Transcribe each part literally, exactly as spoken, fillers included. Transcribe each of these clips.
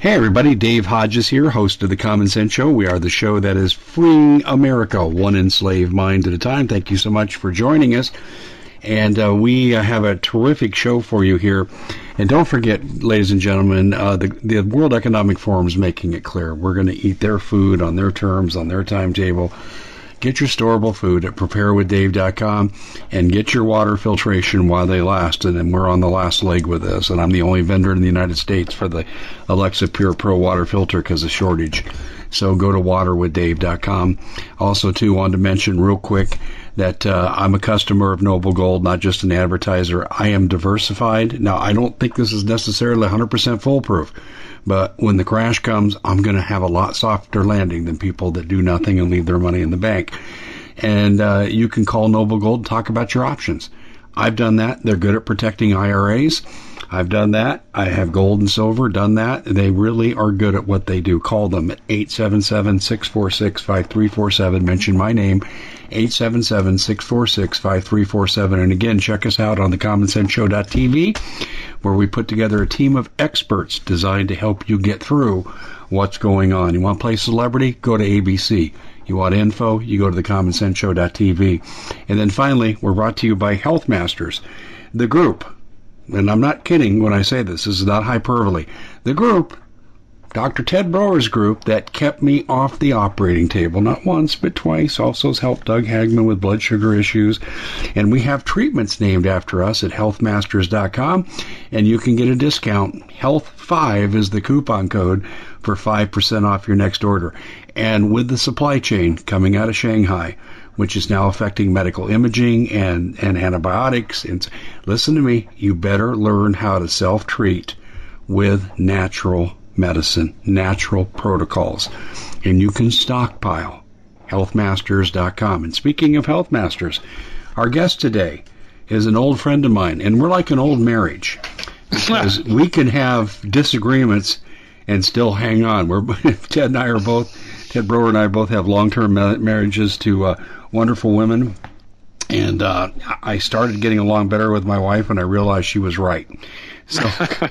Hey everybody, Dave Hodges here, host of The Common Sense Show. We are the show that is freeing America, one enslaved mind at a time. Thank you so much for joining us. And uh, we uh, have a terrific show for you here. And don't forget, ladies and gentlemen, uh, the, the World Economic Forum is making it clear. We're going to eat their food on their terms, on their timetable. Get your storable food at prepare with dave dot com and get your water filtration while they last. And then we're on the last leg with this. And I'm the only vendor in the United States for the Alexa Pure Pro water filter because of shortage. So go to water with dave dot com. Also, too, wanted to mention real quick that uh, I'm a customer of Noble Gold, not just an advertiser. I am diversified. Now, I don't think this is necessarily one hundred percent foolproof. But when the crash comes, I'm going to have a lot softer landing than people that do nothing and leave their money in the bank. And uh, you can call Noble Gold and talk about your options. I've done that. They're good at protecting I R As. I've done that. I have gold and silver, done that. They really are good at what they do. Call them at eight seven seven, six four six, five three four seven. Mention my name, eight seven seven, six four six, five three four seven. And again, check us out on the common sense show dot t v, where we put together a team of experts designed to help you get through what's going on. You want to play celebrity? Go to A B C. You want info? You go to the common sense show dot t v. And then finally, we're brought to you by Health Masters, the group. And I'm not kidding when I say this. This is not hyperbole. The group, Doctor Ted Broer's group, that kept me off the operating table, not once, but twice, also has helped Doug Hagman with blood sugar issues. And we have treatments named after us at health masters dot com, and you can get a discount. health five is the coupon code for five percent off your next order. And with the supply chain coming out of Shanghai, which is now affecting medical imaging and, and antibiotics, and listen to me, you better learn how to self-treat with natural medicine, natural protocols. And you can stockpile, health masters dot com. And speaking of Health Masters, our guest today is an old friend of mine, and we're like an old marriage, because we can have disagreements and still hang on. We're Ted and I are both, Ted Broer and I both have long-term ma- marriages to uh, wonderful women, and uh, I started getting along better with my wife, and I realized she was right. So,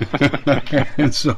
and so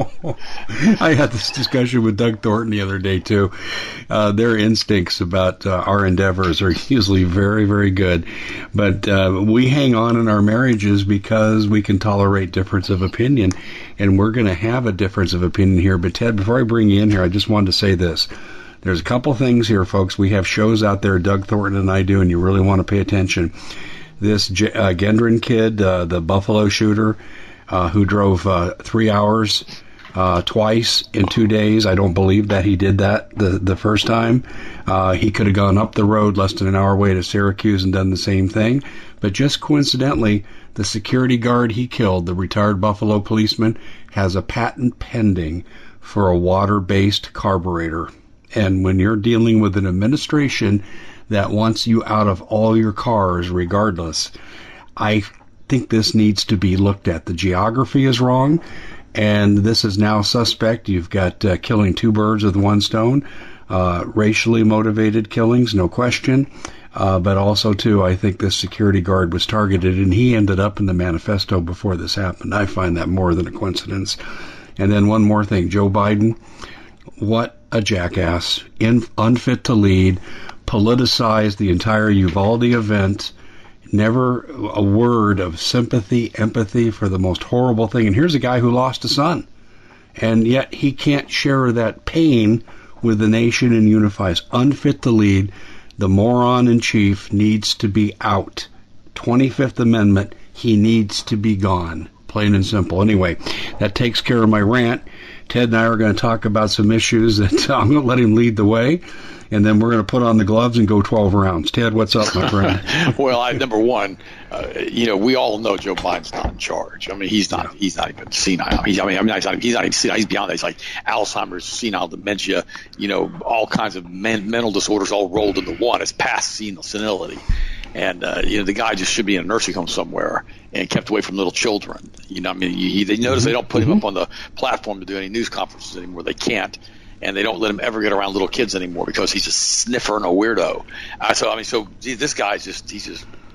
I had this discussion with Doug Thornton the other day, too. Uh, their instincts about uh, our endeavors are usually very, very good. But uh, we hang on in our marriages because we can tolerate difference of opinion. And we're going to have a difference of opinion here. But, Ted, before I bring you in here, I just wanted to say this. There's a couple things here, folks. We have shows out there, Doug Thornton and I do, and you really want to pay attention. This uh, Gendron kid, uh, the Buffalo shooter, uh, who drove uh, three hours uh, twice in two days. I don't believe that he did that the, the first time. Uh, he could have gone up the road less than an hour away to Syracuse and done the same thing. But just coincidentally, the security guard he killed, the retired Buffalo policeman, has a patent pending for a water-based carburetor. And when you're dealing with an administration that wants you out of all your cars regardless, I think this needs to be looked at. The geography is wrong, and this is now suspect. You've got uh, killing two birds with one stone, uh, racially motivated killings, no question. Uh, but also, too, I think this security guard was targeted, and he ended up in the manifesto before this happened. I find that more than a coincidence. And then one more thing, Joe Biden, what a jackass, in, unfit to lead, politicized the entire Uvalde event, never a word of sympathy, empathy for the most horrible thing. And here's a guy who lost a son, and yet he can't share that pain with the nation and unifies. Unfit to lead. The moron in chief needs to be out. twenty-fifth Amendment, he needs to be gone. Plain and simple. Anyway, that takes care of my rant. Ted and I are going to talk about some issues that I'm going to let him lead the way, and then we're going to put on the gloves and go twelve rounds. Ted, what's up, my friend? Well, I, number one, uh, you know, we all know Joe Biden's not in charge. I mean, he's not. He's not even senile. He's, I mean, I mean, he's not, he's not even senile. He's beyond that. He's like Alzheimer's, senile dementia. You know, all kinds of men, mental disorders all rolled into one. It's past senility. And, uh, you know, the guy just should be in a nursing home somewhere and kept away from little children. You know, I mean, you, they notice they don't put him up on the platform to do any news conferences anymore. They can't. And they don't let him ever get around little kids anymore because he's a sniffer and a weirdo. Uh, so, I mean, so gee, this guy's just, he's just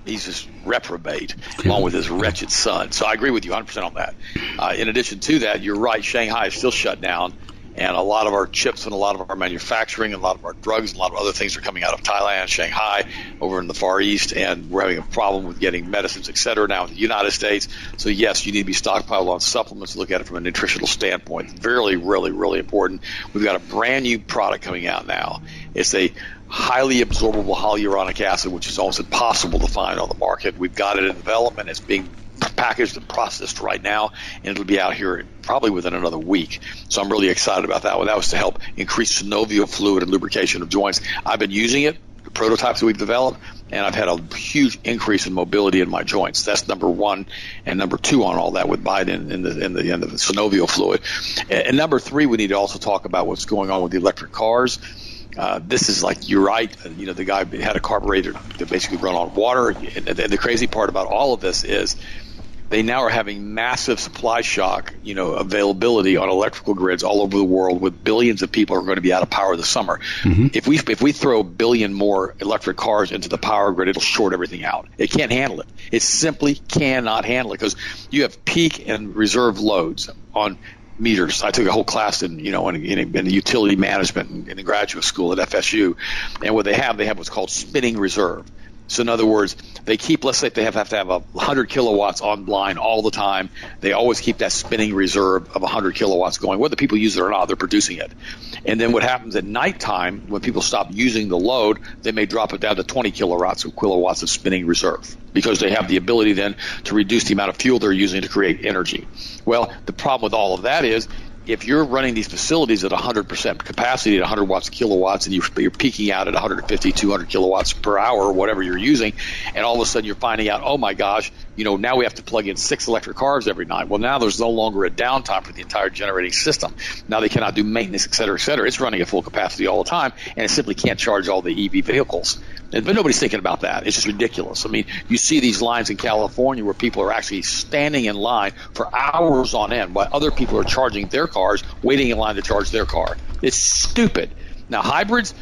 he's just reprobate, along with his wretched son. So I agree with you one hundred percent on that. Uh, in addition to that, you're right, Shanghai is still shut down, and a lot of our chips and a lot of our manufacturing and a lot of our drugs and a lot of other things are coming out of Thailand, Shanghai, over in the Far East, and we're having a problem with getting medicines, et cetera, now in the United States. So, yes, you need to be stockpiled on supplements. Look at it from a nutritional standpoint. Really, really, really important. We've got a brand-new product coming out now. It's a highly absorbable hyaluronic acid, which is almost impossible to find on the market. We've got it in development. It's being packaged and processed right now, and it'll be out here probably within another week. So I'm really excited about that one. That was to help increase synovial fluid and lubrication of joints. I've been using it, the prototypes that we've developed, and I've had a huge increase in mobility in my joints. That's number one, and number two on all that with Biden in the in the, in the synovial fluid. And, and number three, we need to also talk about what's going on with the electric cars. Uh, this is like, you're right, you know, the guy had a carburetor that basically run on water. And, and the crazy part about all of this is they now are having massive supply shock, you know, availability on electrical grids all over the world, with billions of people who are going to be out of power this summer. Mm-hmm. If we if we throw a billion more electric cars into the power grid, it'll short everything out. It can't handle it. It simply cannot handle it, because you have peak and reserve loads on meters. I took a whole class in, you know, in, in, in utility management in, in graduate school at F S U, and what they have, they have what's called spinning reserve. So in other words, they keep, let's say they have, have to have a one hundred kilowatts online all the time. They always keep that spinning reserve of one hundred kilowatts going. Whether people use it or not, they're producing it. And then what happens at nighttime, when people stop using the load, they may drop it down to twenty kilowatts of kilowatts of spinning reserve, because they have the ability then to reduce the amount of fuel they're using to create energy. Well, the problem with all of that is, if you're running these facilities at one hundred percent capacity at one hundred watts kilowatts, and you're peaking out at one hundred fifty, two hundred kilowatts per hour, or whatever you're using, and all of a sudden you're finding out, oh my gosh, you know, now we have to plug in six electric cars every night. Well, now there's no longer a downtime for the entire generating system. Now they cannot do maintenance, et cetera, et cetera. It's running at full capacity all the time, and it simply can't charge all the E V vehicles. But nobody's thinking about that. It's just ridiculous. I mean, you see these lines in California where people are actually standing in line for hours on end while other people are charging their cars, waiting in line to charge their car. It's stupid. Now, hybrids,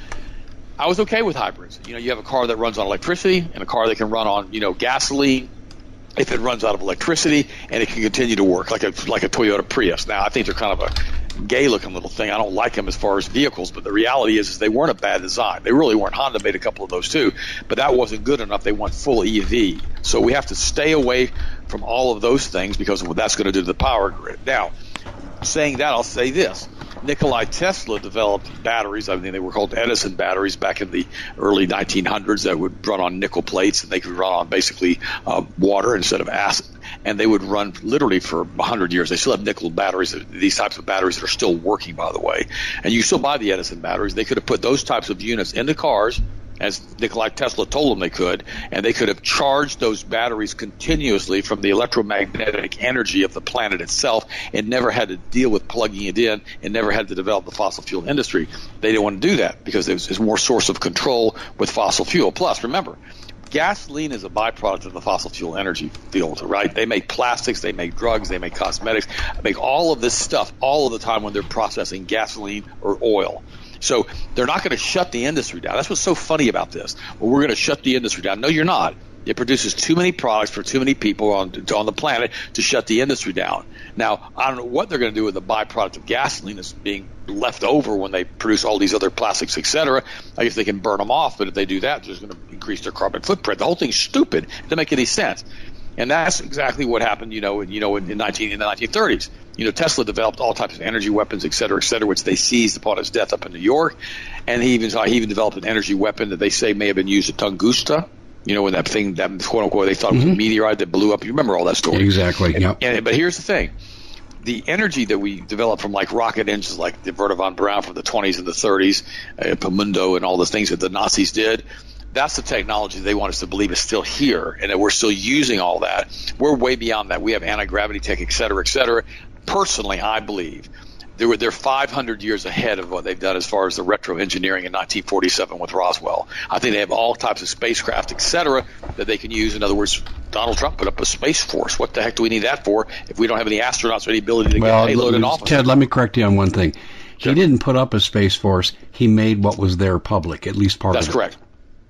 I was okay with hybrids. You know, you have a car that runs on electricity and a car that can run on, you know, gasoline. If it runs out of electricity, and it can continue to work like a like a Toyota Prius. Now, I think they're kind of a gay-looking little thing. I don't like them as far as vehicles, but the reality is, is they weren't a bad design. They really weren't. Honda made a couple of those too, but that wasn't good enough. They went full E V. So we have to stay away from all of those things, because of what that's going to do to the power grid. Now, saying that, I'll say this. Nikola Tesla developed batteries. I mean, they were called Edison batteries back in the early nineteen hundreds that would run on nickel plates, and they could run on basically uh, water instead of acid. And they would run literally for one hundred years. They still have nickel batteries, these types of batteries that are still working, by the way. And you still buy the Edison batteries. They could have put those types of units into cars, as Nikola Tesla told them they could, and they could have charged those batteries continuously from the electromagnetic energy of the planet itself, and never had to deal with plugging it in, and never had to develop the fossil fuel industry. They didn't want to do that, because there's, there's more source of control with fossil fuel. Plus, remember, gasoline is a byproduct of the fossil fuel energy field, right? They make plastics, they make drugs, they make cosmetics, they make all of this stuff all of the time when they're processing gasoline or oil. So they're not going to shut the industry down. That's what's so funny about this. Well, we're going to shut the industry down. No, you're not. It produces too many products for too many people on, on the planet to shut the industry down. Now, I don't know what they're going to do with the byproduct of gasoline that's being left over when they produce all these other plastics, et cetera. I guess they can burn them off, but if they do that, they're going to increase their carbon footprint. The whole thing's stupid. It doesn't make any sense. And that's exactly what happened, you know, in, you know, in, in, nineteen, in the nineteen thirties. You know, Tesla developed all types of energy weapons, et cetera, et cetera, which they seized upon his death up in New York. And he even he even developed an energy weapon that they say may have been used at Tunguska. You know, when that thing, that quote unquote, they thought mm-hmm. it was a meteorite that blew up. You remember all that story? Exactly. And, yep. and, but here's the thing. The energy that we developed from like rocket engines like the Wernher von Braun from the twenties and the thirties, uh, Pamundo and all the things that the Nazis did, that's the technology they want us to believe is still here, and that we're still using all that. We're way beyond that. We have anti-gravity tech, et cetera, et cetera. Personally, I believe they were, they're five hundred years ahead of what they've done as far as the retro engineering in nineteen forty-seven with Roswell. I think they have all types of spacecraft, et cetera, that they can use. In other words, Donald Trump put up a space force. What the heck do we need that for if we don't have any astronauts or any ability to well, get payload in office? Ted, let me correct you on one thing. He Sure. didn't put up a space force. He made what was there public, at least part That's of it. That's correct.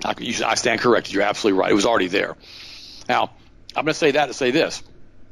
I, you, I stand corrected. You're absolutely right. It was already there. Now, I'm going to say that to say this.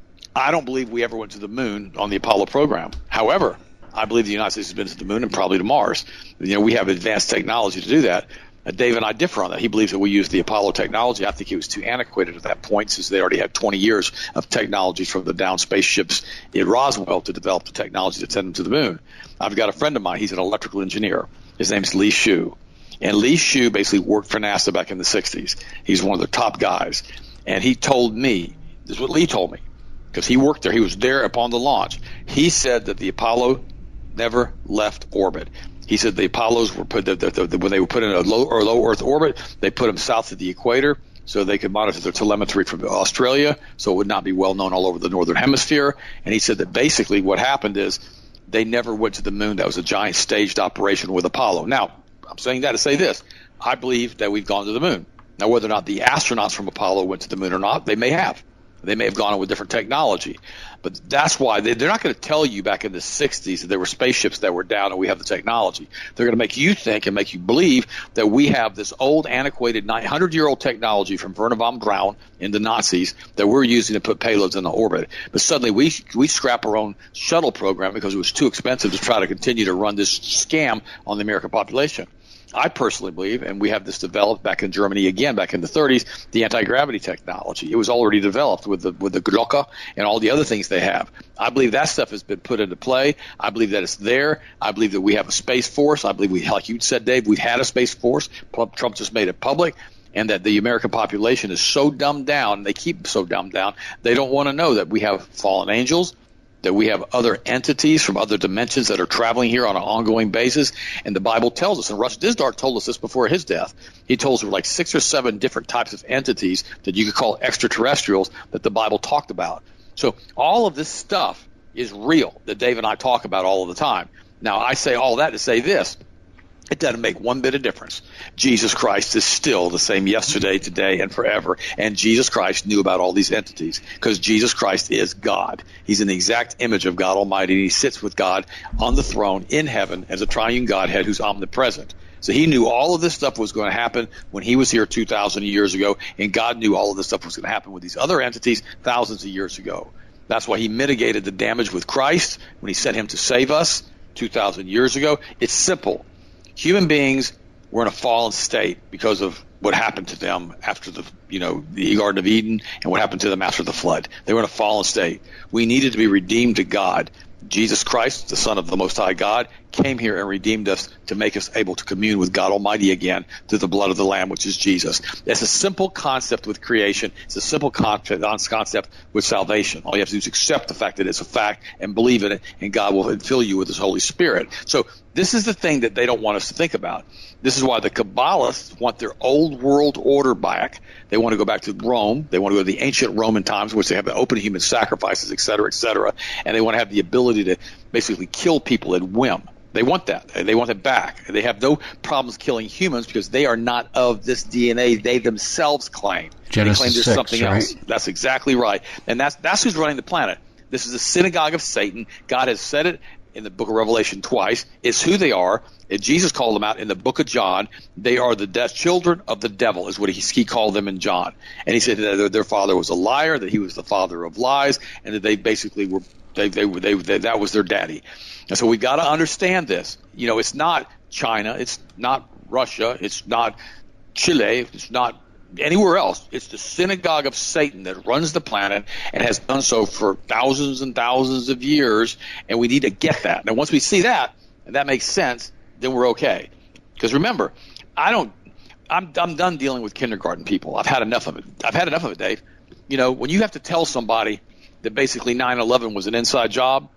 I don't believe we ever went to the moon on the Apollo program. However, I believe the United States has been to the moon and probably to Mars. You know, we have advanced technology to do that. Uh, Dave and I differ on that. He believes that we used the Apollo technology. I think it was too antiquated at that point, since they already had twenty years of technology from the down spaceships in Roswell to develop the technology to send them to the moon. I've got a friend of mine. He's an electrical engineer. His name's Lee Hsu. And Lee Hsu basically worked for NASA back in the sixties. He's one of the top guys. And he told me, this is what Lee told me, because he worked there. He was there upon the launch. He said that the Apollo never left orbit. He said the Apollos were put the, the, the, when they were put in a low or low Earth orbit, they put them south of the equator so they could monitor their telemetry from Australia, so it would not be well known all over the northern hemisphere. And he said that basically what happened is they never went to the moon. That was a giant staged operation with Apollo. Now, I'm saying that to say this. I believe that we've gone to the moon. Now, whether or not the astronauts from Apollo went to the moon or not, they may have. They may have gone with different technology. But that's why they, they're not going to tell you back in the sixties that there were spaceships that were down and we have the technology. They're going to make you think and make you believe that we have this old, antiquated, nine hundred year old technology from Wernher von Braun and the Nazis that we're using to put payloads in the orbit. But suddenly we we scrap our own shuttle program because it was too expensive to try to continue to run this scam on the American population. I personally believe, and we have this developed back in Germany again, back in the thirties, the anti-gravity technology. It was already developed with the with the Glocke and all the other things they have. I believe that stuff has been put into play. I believe that it's there. I believe that we have a space force. I believe we, like you said, Dave, we've had a space force. Trump just made it public. And that the American population is so dumbed down, they keep so dumbed down, they don't want to know that we have fallen angels, that we have other entities from other dimensions that are traveling here on an ongoing basis. And the Bible tells us, and Rush Dizdar told us this before his death, he told us there were like six or seven different types of entities that you could call extraterrestrials that the Bible talked about. So all of this stuff is real that Dave and I talk about all of the time. Now, I say all that to say this. It doesn't make one bit of difference. Jesus Christ is still the same yesterday, today, and forever. And Jesus Christ knew about all these entities because Jesus Christ is God. He's in the exact image of God Almighty. And he sits with God on the throne in heaven as a triune Godhead who's omnipresent. So he knew all of this stuff was going to happen when he was here two thousand years ago. And God knew all of this stuff was going to happen with these other entities thousands of years ago. That's why he mitigated the damage with Christ when he sent him to save us two thousand years ago. It's simple. Human beings were in a fallen state because of what happened to them after the, you know, the Garden of Eden and what happened to them after the flood. They were in a fallen state. We needed to be redeemed to God. Jesus Christ, the Son of the Most High God, came here and redeemed us to make us able to commune with God Almighty again through the blood of the Lamb, which is Jesus. It's a simple concept with creation. It's a simple concept, concept with salvation. All you have to do is accept the fact that it's a fact and believe in it, and God will fill you with his Holy Spirit. So this is the thing that they don't want us to think about. This is why the Kabbalists want their old world order back. They want to go back to Rome. They want to go to the ancient Roman times, which they have the open human sacrifices, et cetera, et cetera. And they want to have the ability to basically kill people at whim. They want that. They want it back. They have no problems killing humans because they are not of this D N A they themselves claim. Genesis they claim there's six, something right? else. That's exactly right. And that's that's who's running the planet. This is the synagogue of Satan. God has said it in the book of Revelation twice. It's who they are. And Jesus called them out in the book of John. They are the de- children of the devil is what he, he called them in John. And he said that their, their father was a liar, that he was the father of lies, and that they basically were they they were they, they that was their daddy. And so we've got to understand this. You know, it's not China, it's not Russia, it's not Chile, it's not anywhere else. It's the synagogue of Satan that runs the planet and has done so for thousands and thousands of years, and we need to get that. And once we see that, and that makes sense, then we're okay. Because remember, I don't I'm I'm done dealing with kindergarten people. I've had enough of it. I've had enough of it, Dave. You know, when you have to tell somebody that basically nine eleven was an inside job,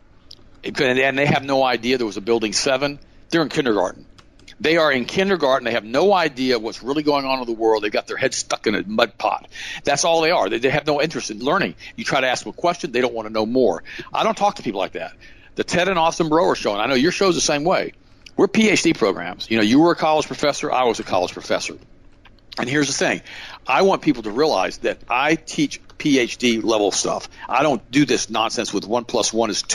and they have no idea there was a Building seven, they're in kindergarten. They are in kindergarten. They have no idea what's really going on in the world. They've got their heads stuck in a mud pot. That's all they are. They, they have no interest in learning. You try to ask them a question, they don't want to know more. I don't talk to people like that. The Ted and Austin Broer show, and I know your show's the same way. We're P H D programs. You know, you were a college professor. I was a college professor. And here's the thing. I want people to realize that I teach P H D level stuff. I don't do this nonsense with one plus one is two.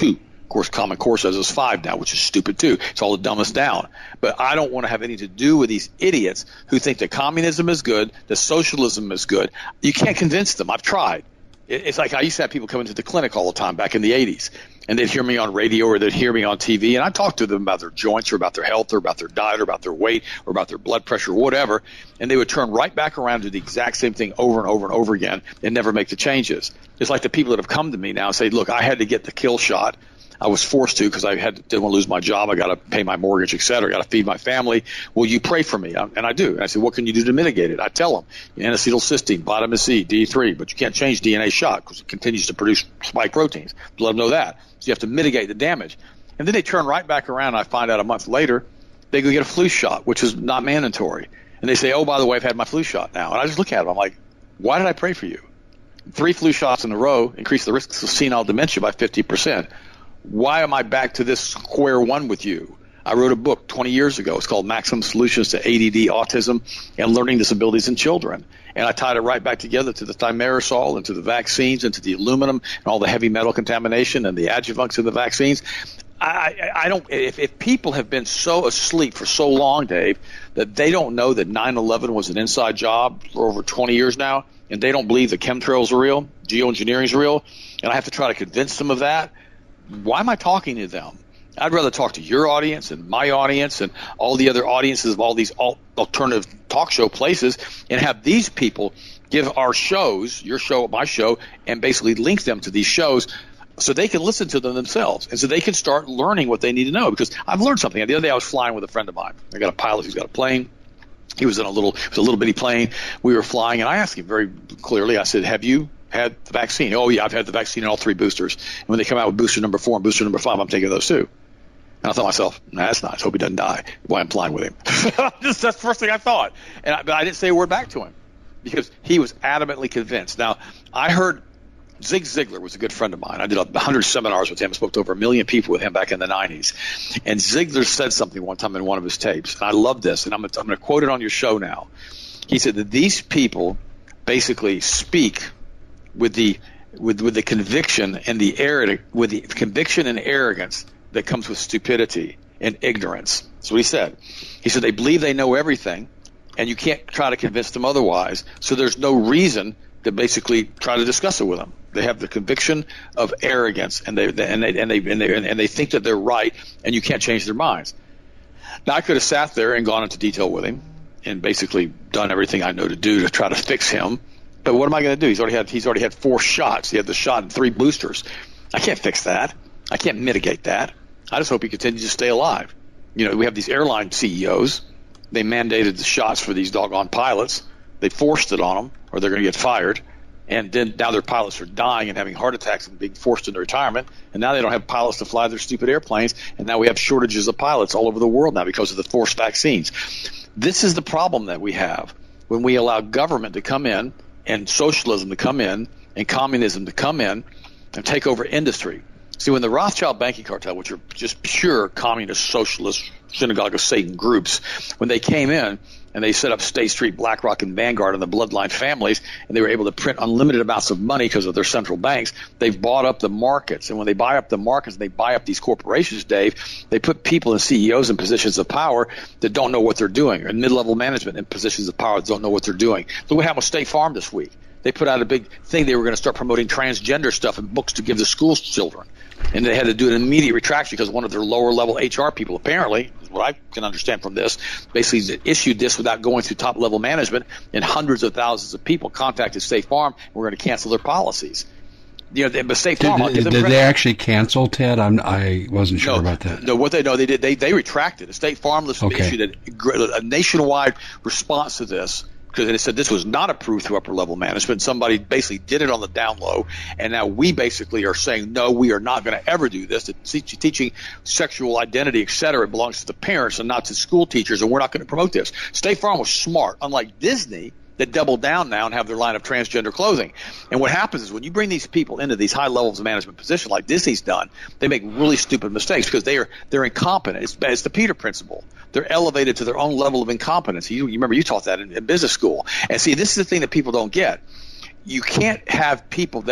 Of course, Common Core says it's five now, which is stupid too. It's all the dumbest down. But I don't want to have anything to do with these idiots who think that communism is good, that socialism is good. You can't convince them. I've tried. It's like I used to have people come into the clinic all the time back in the eighties, and they'd hear me on radio or they'd hear me on T V, and I talked to them about their joints or about their health or about their diet or about their weight or about their blood pressure or whatever, and they would turn right back around to the exact same thing over and over and over again and never make the changes. It's like the people that have come to me now and say, look, I had to get the kill shot. I was forced to because I had to, didn't want to lose my job. I got to pay my mortgage, et cetera. I got to feed my family. Will you pray for me? And I do. And I said, what can you do to mitigate it? I tell them, N-acetylcysteine, vitamin C, D three, but you can't change D N A shock because it continues to produce spike proteins. Let them know that. So you have to mitigate the damage. And then they turn right back around. And I find out a month later, they go get a flu shot, which is not mandatory. And they say, oh, by the way, I've had my flu shot now. And I just look at them. I'm like, why did I pray for you? Three flu shots in a row increase the risk of senile dementia by fifty percent. Why am I back to this square one with you? I wrote a book twenty years ago. It's called Maximum Solutions to A D D, Autism, and Learning Disabilities in Children. And I tied it right back together to the thimerosal and to the vaccines and to the aluminum and all the heavy metal contamination and the adjuvants in the vaccines. I, I, I don't. If, if people have been so asleep for so long, Dave, that they don't know that nine eleven was an inside job for over twenty years now, and they don't believe that chemtrails are real, geoengineering is real, and I have to try to convince them of that, why am I talking to them? I'd rather talk to your audience and my audience and all the other audiences of all these alternative talk show places and have these people give our shows, your show, my show, and basically link them to these shows so they can listen to them themselves and so they can start learning what they need to know. Because I've learned something. The other day I was flying with a friend of mine. I got a pilot who's got a plane. He was in a little, it was a little bitty plane. We were flying, and I asked him very clearly, I said, have you had the vaccine? Oh, yeah, I've had the vaccine in all three boosters. And when they come out with booster number four and booster number five, I'm taking those too. And I thought to myself, nah, that's nice. Hope he doesn't die while I'm flying with him. Just, that's the first thing I thought. And I, but I didn't say a word back to him because he was adamantly convinced. Now, I heard Zig Ziglar was a good friend of mine. I did a hundred seminars with him. I spoke to over a million people with him back in the nineties. And Ziglar said something one time in one of his tapes. And I love this. And I'm, I'm going to quote it on your show now. He said that these people basically speak with the with with the conviction and the arrogance, with the conviction and arrogance that comes with stupidity and ignorance. That's what he said. He said they believe they know everything, and you can't try to convince them otherwise. So there's no reason to basically try to discuss it with them. They have the conviction of arrogance, and they, they and they and they and they and they think that they're right, and you can't change their minds. Now I could have sat there and gone into detail with him, and basically done everything I know to do to try to fix him. But what am I going to do? He's already had he's already had four shots. He had the shot and three boosters. I can't fix that. I can't mitigate that. I just hope he continues to stay alive. You know, we have these airline C E Os. They mandated the shots for these doggone pilots. They forced it on them, or they're going to get fired. And then now their pilots are dying and having heart attacks and being forced into retirement. And now they don't have pilots to fly their stupid airplanes. And now we have shortages of pilots all over the world now because of the forced vaccines. This is the problem that we have when we allow government to come in and socialism to come in and communism to come in and take over industry. See, when the Rothschild banking cartel, which are just pure communist, socialist, synagogue of Satan groups, when they came in and they set up State Street, BlackRock, and Vanguard and the bloodline families, and they were able to print unlimited amounts of money because of their central banks, they've bought up the markets. And when they buy up the markets and they buy up these corporations, Dave, they put people and C E Os in positions of power that don't know what they're doing, and mid-level management in positions of power that don't know what they're doing. Look what happened with State Farm this week. They put out a big thing. They were going to start promoting transgender stuff in books to give to school children. And they had to do an immediate retraction because one of their lower-level H R people, apparently, is what I can understand from this, basically issued this without going through top-level management, and hundreds of thousands of people contacted State Farm and were going to cancel their policies. You know, but State Farm, did, did, did they actually cancel, Ted? I'm, I wasn't sure no, about that. No, what they know, they did. They they retracted. The State Farm okay. issued a, a nationwide response to this. Because they said this was not approved through upper level management. Somebody basically did it on the down low, and now we basically are saying no, we are not going to ever do this. Teach, teaching sexual identity, et cetera, it belongs to the parents and not to school teachers, and we're not going to promote this. State Farm was smart, unlike Disney, that double down now and have their line of transgender clothing. And what happens is when you bring these people into these high levels of management position like Disney's done, they make really stupid mistakes because they are they're incompetent. It's, it's the Peter principle. They're elevated to their own level of incompetence. You, you remember you taught that in, in business school. And see, this is the thing that people don't get. You can't have people that are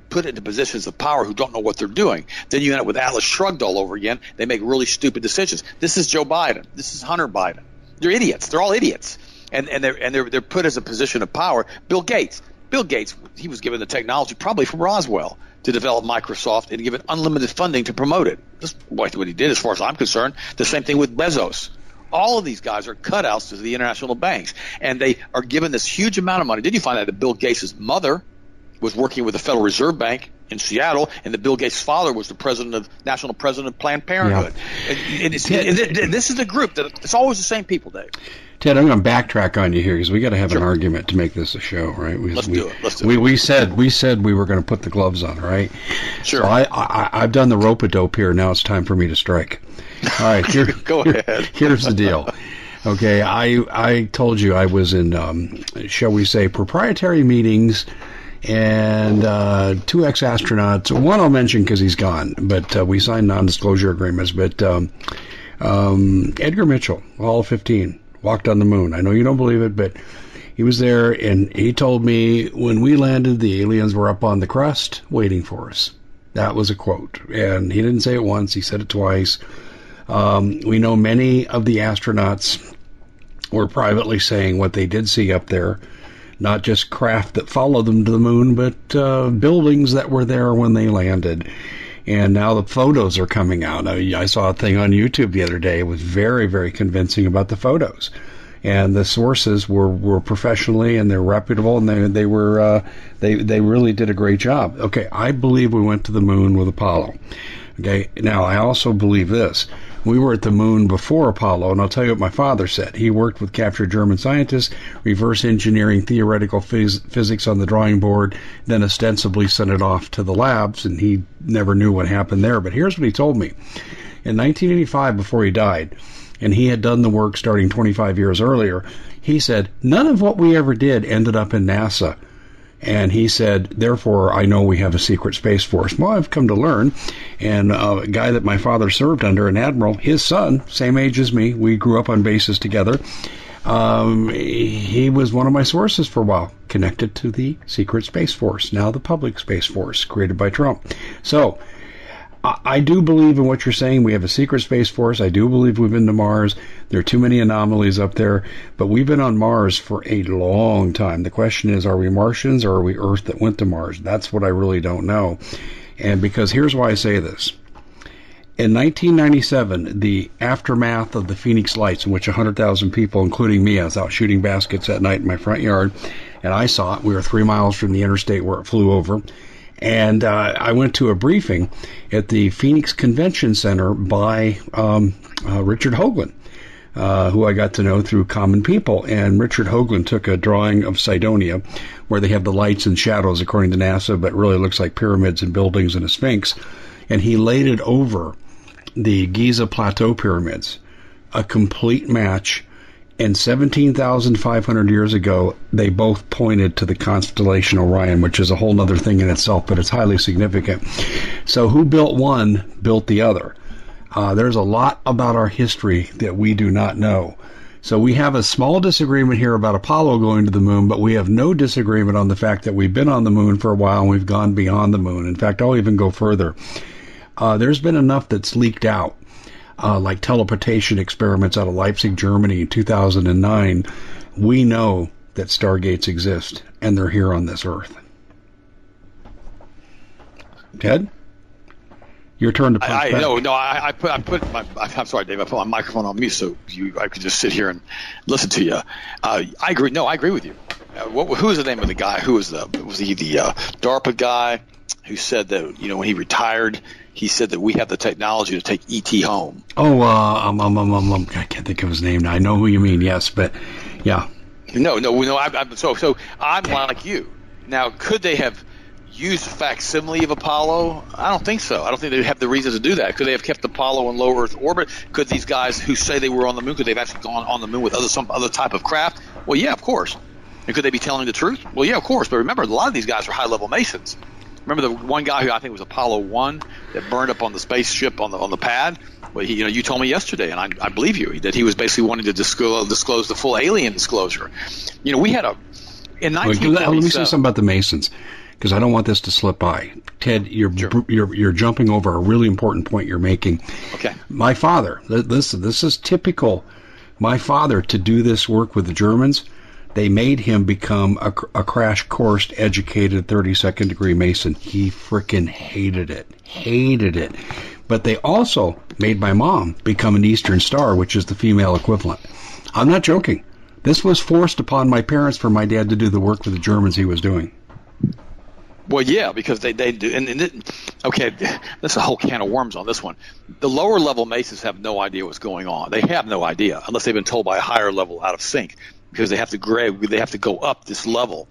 put into positions of power who don't know what they're doing. Then you end up with Atlas Shrugged all over again. They make really stupid decisions. This is Joe Biden. This is Hunter Biden. They're idiots. They're all idiots. And and they're and they're they're put as a position of power. Bill Gates. Bill Gates, he was given the technology probably from Roswell to develop Microsoft and given unlimited funding to promote it. That's what he did as far as I'm concerned. The same thing with Bezos. All of these guys are cutouts to the international banks, and they are given this huge amount of money. Did you find out that Bill Gates' mother was working with the Federal Reserve Bank in Seattle, and that Bill Gates' father was the president of national president of Planned Parenthood? Yeah. And, and it's, and this is a group that it's always the same people, Dave. Ted, I'm going to backtrack on you here because we got to have sure. an argument to make this a show, right? We, Let's we, do it. Let's do we, it. We said we said we were going to put the gloves on, right? Sure. So I, I I've done the rope-a-dope here. Now it's time for me to strike. All right, here, go here, ahead. Here's the deal. Okay, I I told you I was in, um, shall we say, proprietary meetings, and uh, two ex-astronauts. One I'll mention because he's gone, but uh, we signed non-disclosure agreements. But um, um, Edgar Mitchell, all fifteen. Walked on the moon. I know you don't believe it, but he was there, and he told me when we landed, the aliens were up on the crust waiting for us. That was a quote. And he didn't say it once. He said it twice. Um, we know many of the astronauts were privately saying what they did see up there, not just craft that followed them to the moon, but uh, buildings that were there when they landed. And now the photos are coming out. I, I saw a thing on YouTube the other day. It was very, very convincing about the photos. And the sources were, were professionally and they're reputable, and they they were uh, they they really did a great job. Okay, I believe we went to the moon with Apollo. Okay, now I also believe this. We were at the moon before Apollo, and I'll tell you what my father said. He worked with captured German scientists, reverse engineering theoretical phys- physics on the drawing board, then ostensibly sent it off to the labs, and he never knew what happened there. But here's what he told me. In nineteen eighty-five, before he died, and he had done the work starting twenty-five years earlier, he said, none of what we ever did ended up in NASA. And he said, therefore, I know we have a secret space force. Well, I've come to learn. And uh, a guy that my father served under, an admiral, his son, same age as me, we grew up on bases together. Um, he was one of my sources for a while, connected to the secret space force, now the public space force created by Trump. So I do believe in what you're saying. We have a secret space force. I do believe we've been to Mars. There are too many anomalies up there, but we've been on Mars for a long time. The question is, are we Martians or are we Earth that went to Mars? That's what I really don't know. And because here's why I say this. In nineteen ninety-seven, the aftermath of the Phoenix Lights, in which one hundred thousand people, including me, I was out shooting baskets at night in my front yard, and I saw it. We were three miles from the interstate where it flew over. And uh, I went to a briefing at the Phoenix Convention Center by um, uh, Richard Hoagland, uh, who I got to know through Common People. And Richard Hoagland took a drawing of Cydonia, where they have the lights and shadows, according to NASA, but really looks like pyramids and buildings and a sphinx. And he laid it over the Giza Plateau pyramids, a complete match. And seventeen thousand five hundred years ago, they both pointed to the constellation Orion, which is a whole other thing in itself, but it's highly significant. So who built one, built the other. Uh, there's a lot about our history that we do not know. So we have a small disagreement here about Apollo going to the moon, but we have no disagreement on the fact that we've been on the moon for a while and we've gone beyond the moon. In fact, I'll even go further. Uh, there's been enough that's leaked out. Uh, like teleportation experiments out of Leipzig, Germany in two thousand nine, we know that stargates exist, and they're here on this Earth. Ted? Your turn to punch I, I back. No, no, I, I put, I put my, I'm sorry, Dave, I put my microphone on mute so you, I could just sit here and listen to you. Uh, I agree, no, I agree with you. Uh, what, who was the name of the guy? Who was the, was he the uh, DARPA guy who said that, you know, when he retired, he said that we have the technology to take E T home. Oh, uh, um, um, um, um, I can't think of his name now. I know who you mean, yes, but yeah. No, no, no. I, I, so, so I'm like you. Now, could they have used a facsimile of Apollo? I don't think so. I don't think they have the reason to do that. Could they have kept Apollo in low Earth orbit? Could these guys who say they were on the moon, could they have actually gone on the moon with other some other type of craft? Well, yeah, of course. And could they be telling the truth? Well, yeah, of course. But remember, a lot of these guys are high-level Masons. Remember the one guy who I think was Apollo one that burned up on the spaceship on the on the pad? Well, he, you know, you told me yesterday, and I, I believe you, that he was basically wanting to disclose, disclose the full alien disclosure. You know, we had a in nineteen forty-seven. Let me say something about the Masons. because I don't want this to slip by. Ted, you're, Sure. you're, you're jumping over a really important point you're making. Okay. My father, this, this is typical. My father, to do this work with the Germans, they made him become a, a crash course educated thirty-second degree Mason. He frickin' hated it. Hated it. But they also made my mom become an Eastern Star, which is the female equivalent. I'm not joking. This was forced upon my parents for my dad to do the work with the Germans he was doing. Well, yeah, because they, they do. And, and it, okay, that's a whole can of worms on this one. The lower level Masons have no idea what's going on. They have no idea unless they've been told by a higher level out of sync, because they have to grade, they have to go up this level.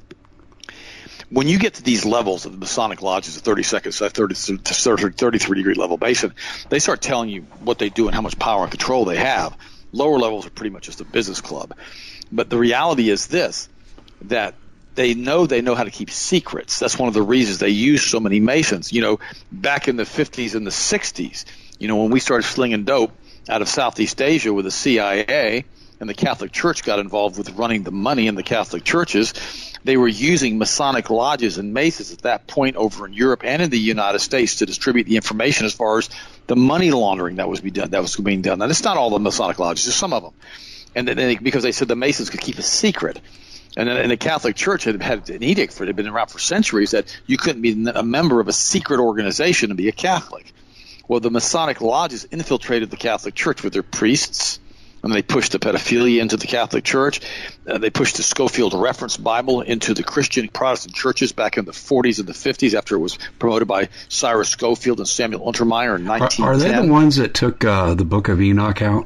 When you get to these levels of the Masonic lodges, the thirty-second, thirty-three degree level Mason, they start telling you what they do and how much power and control they have. Lower levels are pretty much just a business club. But the reality is this, that they know they know how to keep secrets. That's one of the reasons they use so many Masons. You know, back in the fifties and the sixties, you know, when we started slinging dope out of Southeast Asia with the C I A, and the Catholic Church got involved with running the money in the Catholic churches, they were using Masonic lodges and Masons at that point over in Europe and in the United States to distribute the information as far as the money laundering that was, be done, that was being done. Now, it's not all the Masonic lodges, just some of them. And then they, because they said the Masons could keep a secret. And, then, and the Catholic Church had had an edict for it, had been around for centuries, that you couldn't be a member of a secret organization and be a Catholic. Well, the Masonic lodges infiltrated the Catholic Church with their priests, and they pushed the pedophilia into the Catholic Church. Uh, they pushed the Scofield Reference Bible into the Christian Protestant churches back in the forties and the fifties after it was promoted by Cyrus Scofield and Samuel Untermeyer in nineteen ten. Are, are they the ones that took uh, the Book of Enoch out?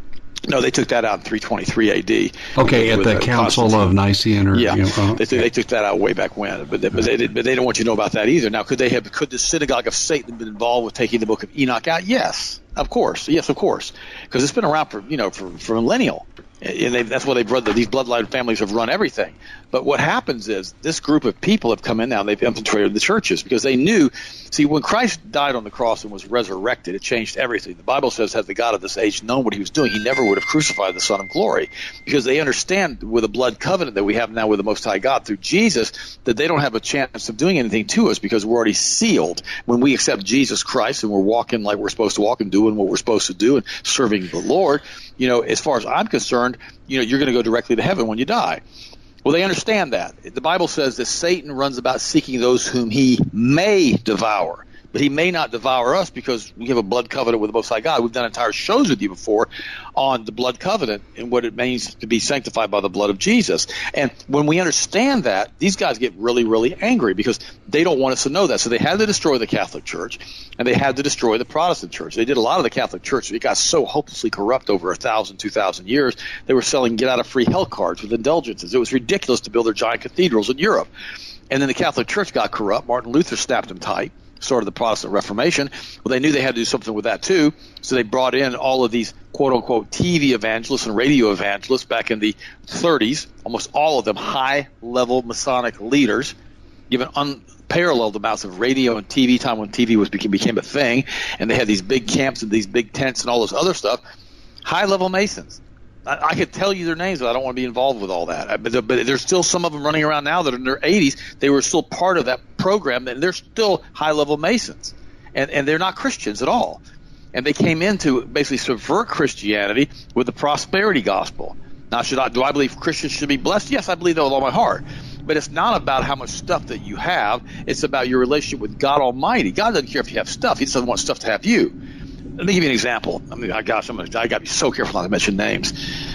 No, they took that out in three twenty-three A D. Okay, with, at the with, uh, Council of Nicene, or yeah, you know, uh, they, they took that out way back when, but they, but they did, but they don't want you to know about that either. Now, could they have? Could the Synagogue of Satan have been involved with taking the Book of Enoch out? Yes, of course, yes, of course, because it's been around for you know for for millennial, and they, that's why they brought these bloodline families have run everything. But what happens is this group of people have come in now and they've infiltrated the churches because they knew. See, when Christ died on the cross and was resurrected, it changed everything. The Bible says, had the God of this age known what he was doing, he never would have crucified the Son of Glory, because they understand with the blood covenant that we have now with the Most High God through Jesus that they don't have a chance of doing anything to us because we're already sealed. When we accept Jesus Christ and we're walking like we're supposed to walk and doing what we're supposed to do and serving the Lord, you know, as far as I'm concerned, you know, you're going to go directly to heaven when you die. Well, they understand that. The Bible says that Satan runs about seeking those whom he may devour. But he may not devour us because we have a blood covenant with the Most High God. We've done entire shows with you before on the blood covenant and what it means to be sanctified by the blood of Jesus. And when we understand that, these guys get really, really angry because they don't want us to know that. So they had to destroy the Catholic Church and they had to destroy the Protestant Church. They did a lot of the Catholic Church. It got so hopelessly corrupt over a thousand, two thousand years. They were selling get-out-of-free hell cards with indulgences. It was ridiculous to build their giant cathedrals in Europe. And then the Catholic Church got corrupt. Martin Luther snapped them tight. Started the Protestant Reformation. Well, they knew they had to do something with that too, so they brought in all of these quote-unquote T V evangelists and radio evangelists back in the thirties, almost all of them high-level Masonic leaders, given unparalleled amounts of radio and T V time when T V was became, became a thing, and they had these big camps and these big tents and all this other stuff. High-level Masons. I, I could tell you their names, but I don't want to be involved with all that. But, but there's still some of them running around now that are in their eighties. They were still part of that program, and they're still high-level Masons, and, and they're not Christians at all. And they came in to basically subvert Christianity with the prosperity gospel. Now, should I, do I believe Christians should be blessed? Yes, I believe that with all my heart. But it's not about how much stuff that you have. It's about your relationship with God Almighty. God doesn't care if you have stuff. He just doesn't want stuff to have you. Let me give you an example. I mean, I gosh, I'm gonna, I got to be so careful not to mention names.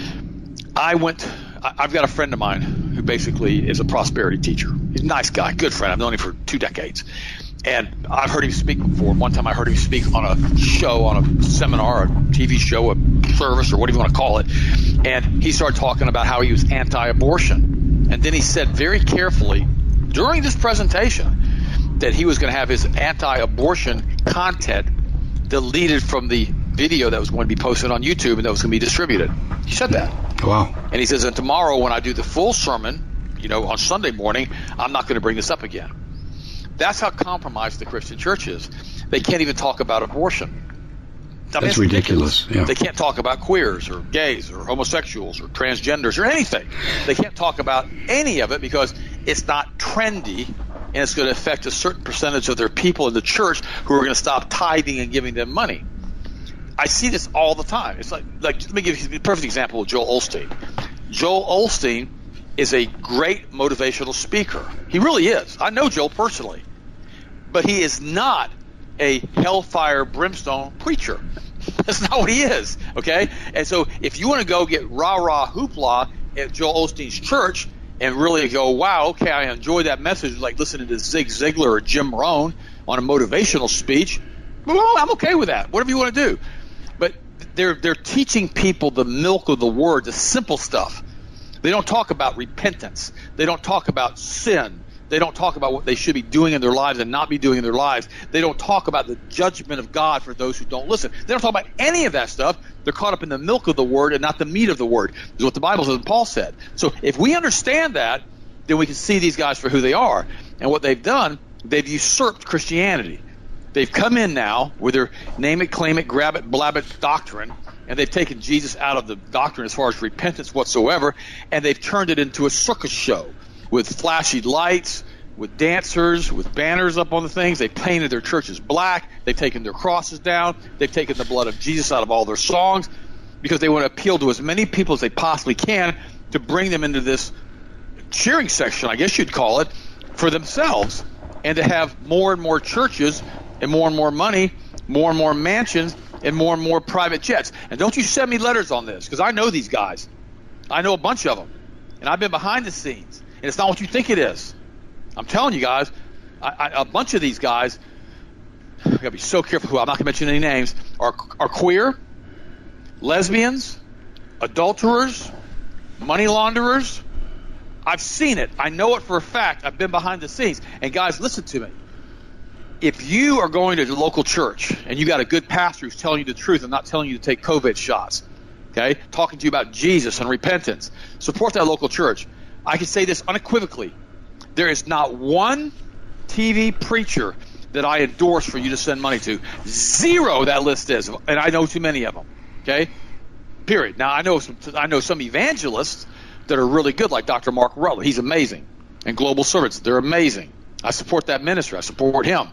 I went. I've got a friend of mine who basically is a prosperity teacher. He's a nice guy, good friend. I've known him for two decades, and I've heard him speak before. One time, I heard him speak on a show, on a seminar, a T V show, a service, or whatever you want to call it. And he started talking about how he was anti-abortion, and then he said very carefully during this presentation that he was going to have his anti-abortion content deleted from the video that was going to be posted on YouTube and that was going to be distributed. He said that. Wow. And he says, and tomorrow when I do the full sermon, you know, on Sunday morning, I'm not going to bring this up again. That's how compromised the Christian church is. They can't even talk about abortion. I mean, That's ridiculous. ridiculous. Yeah. They can't talk about queers or gays or homosexuals or transgenders or anything. They can't talk about any of it because it's not trendy and it's going to affect a certain percentage of their people in the church who are going to stop tithing and giving them money. I see this all the time. It's like, like let me give you a perfect example of Joel Osteen. Joel Osteen is a great motivational speaker. He really is. I know Joel personally. But he is not a hellfire brimstone preacher. That's not what he is, okay? And so if you want to go get rah-rah hoopla at Joel Osteen's church and really go, wow, okay, I enjoy that message, like listening to Zig Ziglar or Jim Rohn on a motivational speech, well, I'm okay with that, whatever you want to do. But they're they're teaching people the milk of the word, the simple stuff. They don't talk about repentance. They don't talk about sin. They don't talk about what they should be doing in their lives and not be doing in their lives. They don't talk about the judgment of God for those who don't listen. They don't talk about any of that stuff. They're caught up in the milk of the word and not the meat of the word, is what the Bible says and Paul said. So if we understand that, then we can see these guys for who they are. And what they've done, they've usurped Christianity. They've come in now with their name it, claim it, grab it, blab it doctrine, and they've taken Jesus out of the doctrine as far as repentance whatsoever, and they've turned it into a circus show with flashy lights, with dancers, with banners up on the things. They've painted their churches black. They've taken their crosses down. They've taken the blood of Jesus out of all their songs because they want to appeal to as many people as they possibly can to bring them into this cheering section, I guess you'd call it, for themselves, and to have more and more churches and more and more money, more and more mansions, and more and more private jets. And don't you send me letters on this, because I know these guys. I know a bunch of them, and I've been behind the scenes. And it's not what you think it is. I'm telling you guys, I, I, a bunch of these guys, I've got to be so careful who, I'm not going to mention any names, are, are queer, lesbians, adulterers, money launderers. I've seen it. I know it for a fact. I've been behind the scenes. And guys, listen to me. If you are going to the local church and you got a good pastor who's telling you the truth and not telling you to take COVID shots, okay, talking to you about Jesus and repentance, support that local church. I can say this unequivocally. There is not one T V preacher that I endorse for you to send money to. Zero that list is, and I know too many of them. Okay? Period. Now, I know some, I know some evangelists that are really good, like Doctor Mark Rutler. He's amazing. And Global Servants, they're amazing. I support that ministry. I support him.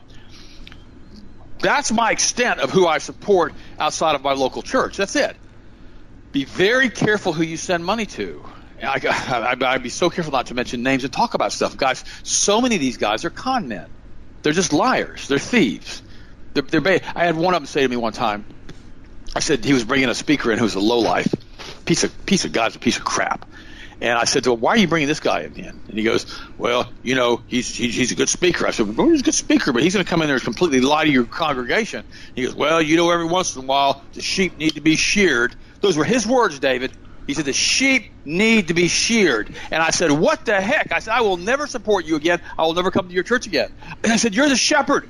That's my extent of who I support outside of my local church. That's it. Be very careful who you send money to. I, I, I'd be so careful not to mention names and talk about stuff. Guys, so many of these guys are con men. They're just liars. They're thieves. They're, they're ba- I had one of them say to me one time, I said he was bringing a speaker in who's a lowlife, piece of piece of God's a piece of crap. And I said to him, why are you bringing this guy in? And he goes, well, you know, he's he's, he's a good speaker. I said, well, he's a good speaker, but he's going to come in there and completely lie to your congregation. He goes, well, you know, every once in a while the sheep need to be sheared. Those were his words, David. He said, the sheep need to be sheared. And I said, what the heck? I said, I will never support you again. I will never come to your church again. And I said, you're the shepherd.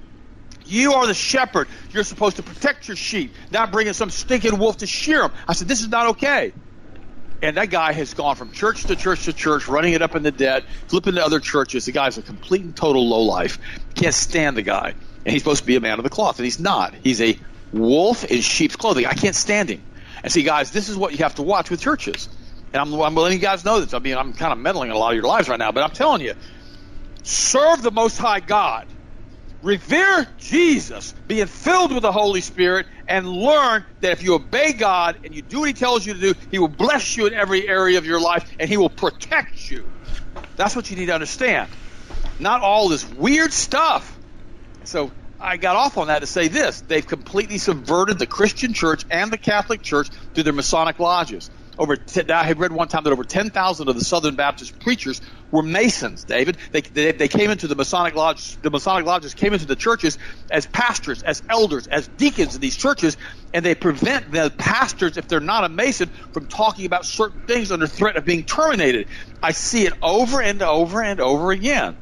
You are the shepherd. You're supposed to protect your sheep, not bring in some stinking wolf to shear them. I said, this is not okay. And that guy has gone from church to church to church, running it up in the debt, flipping to other churches. The guy's a complete and total lowlife. Can't stand the guy. And he's supposed to be a man of the cloth, and he's not. He's a wolf in sheep's clothing. I can't stand him. And see, guys, this is what you have to watch with churches. And I'm, I'm letting you guys know this. I mean, I'm kind of meddling in a lot of your lives right now, but I'm telling you, serve the Most High God. Revere Jesus, being filled with the Holy Spirit, and learn that if you obey God and you do what He tells you to do, He will bless you in every area of your life, and He will protect you. That's what you need to understand. Not all this weird stuff. So I got off on that to say this. They've completely subverted the Christian church and the Catholic Church through their Masonic lodges. Over, t- I had read one time that over ten thousand of the Southern Baptist preachers were Masons, David. They, they, they came into the Masonic lodge. The Masonic lodges came into the churches as pastors, as elders, as deacons in these churches, and they prevent the pastors, if they're not a Mason, from talking about certain things under threat of being terminated. I see it over and over and over again.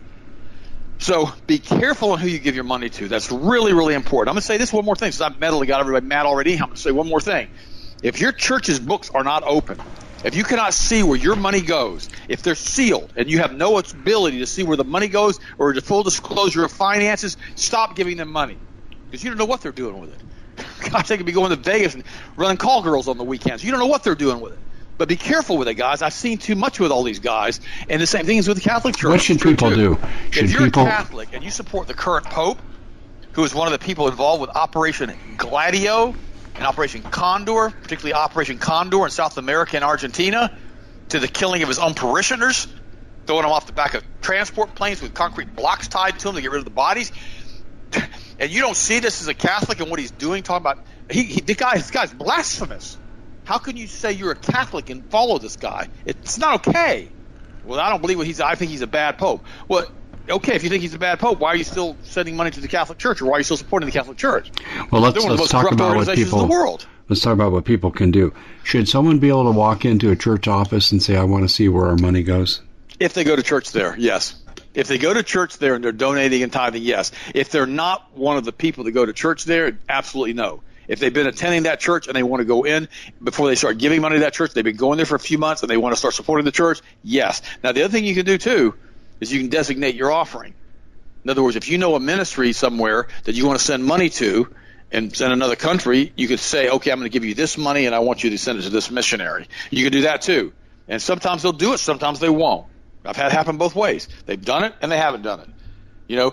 So be careful on who you give your money to. That's really, really important. I'm going to say this one more thing, since I've mentally got everybody mad already. I'm going to say one more thing. If your church's books are not open, if you cannot see where your money goes, if they're sealed and you have no ability to see where the money goes or the full disclosure of finances, stop giving them money, because you don't know what they're doing with it. Gosh, they could be going to Vegas and running call girls on the weekends. You don't know what they're doing with it. But be careful with it, guys. I've seen too much with all these guys. And the same thing is with the Catholic Church. What should people do? Should if you're people... a Catholic and you support the current Pope, who is one of the people involved with Operation Gladio and Operation Condor, particularly Operation Condor in South America and Argentina, to the killing of his own parishioners, throwing them off the back of transport planes with concrete blocks tied to them to get rid of the bodies. And you don't see this as a Catholic and what he's doing, talking about he, he the guy this guy's blasphemous. How can you say you're a Catholic and follow this guy? It's not okay. Well, I don't believe what he's I think he's a bad pope. Well, okay, if you think he's a bad pope, why are you still sending money to the Catholic Church, or why are you still supporting the Catholic Church? Well, let's, let's talk about what people. In the world. Let's talk about what people can do. Should someone be able to walk into a church office and say, "I want to see where our money goes"? If they go to church there, yes. If they go to church there and they're donating and tithing, yes. If they're not one of the people that go to church there, absolutely no. If they've been attending that church and they want to go in before they start giving money to that church, they've been going there for a few months and they want to start supporting the church, yes. Now, the other thing you can do, too, is you can designate your offering. In other words, if you know a ministry somewhere that you want to send money to and send another country, you could say, okay, I'm going to give you this money and I want you to send it to this missionary. You can do that, too. And sometimes they'll do it, sometimes they won't. I've had it happen both ways. They've done it and they haven't done it. You know,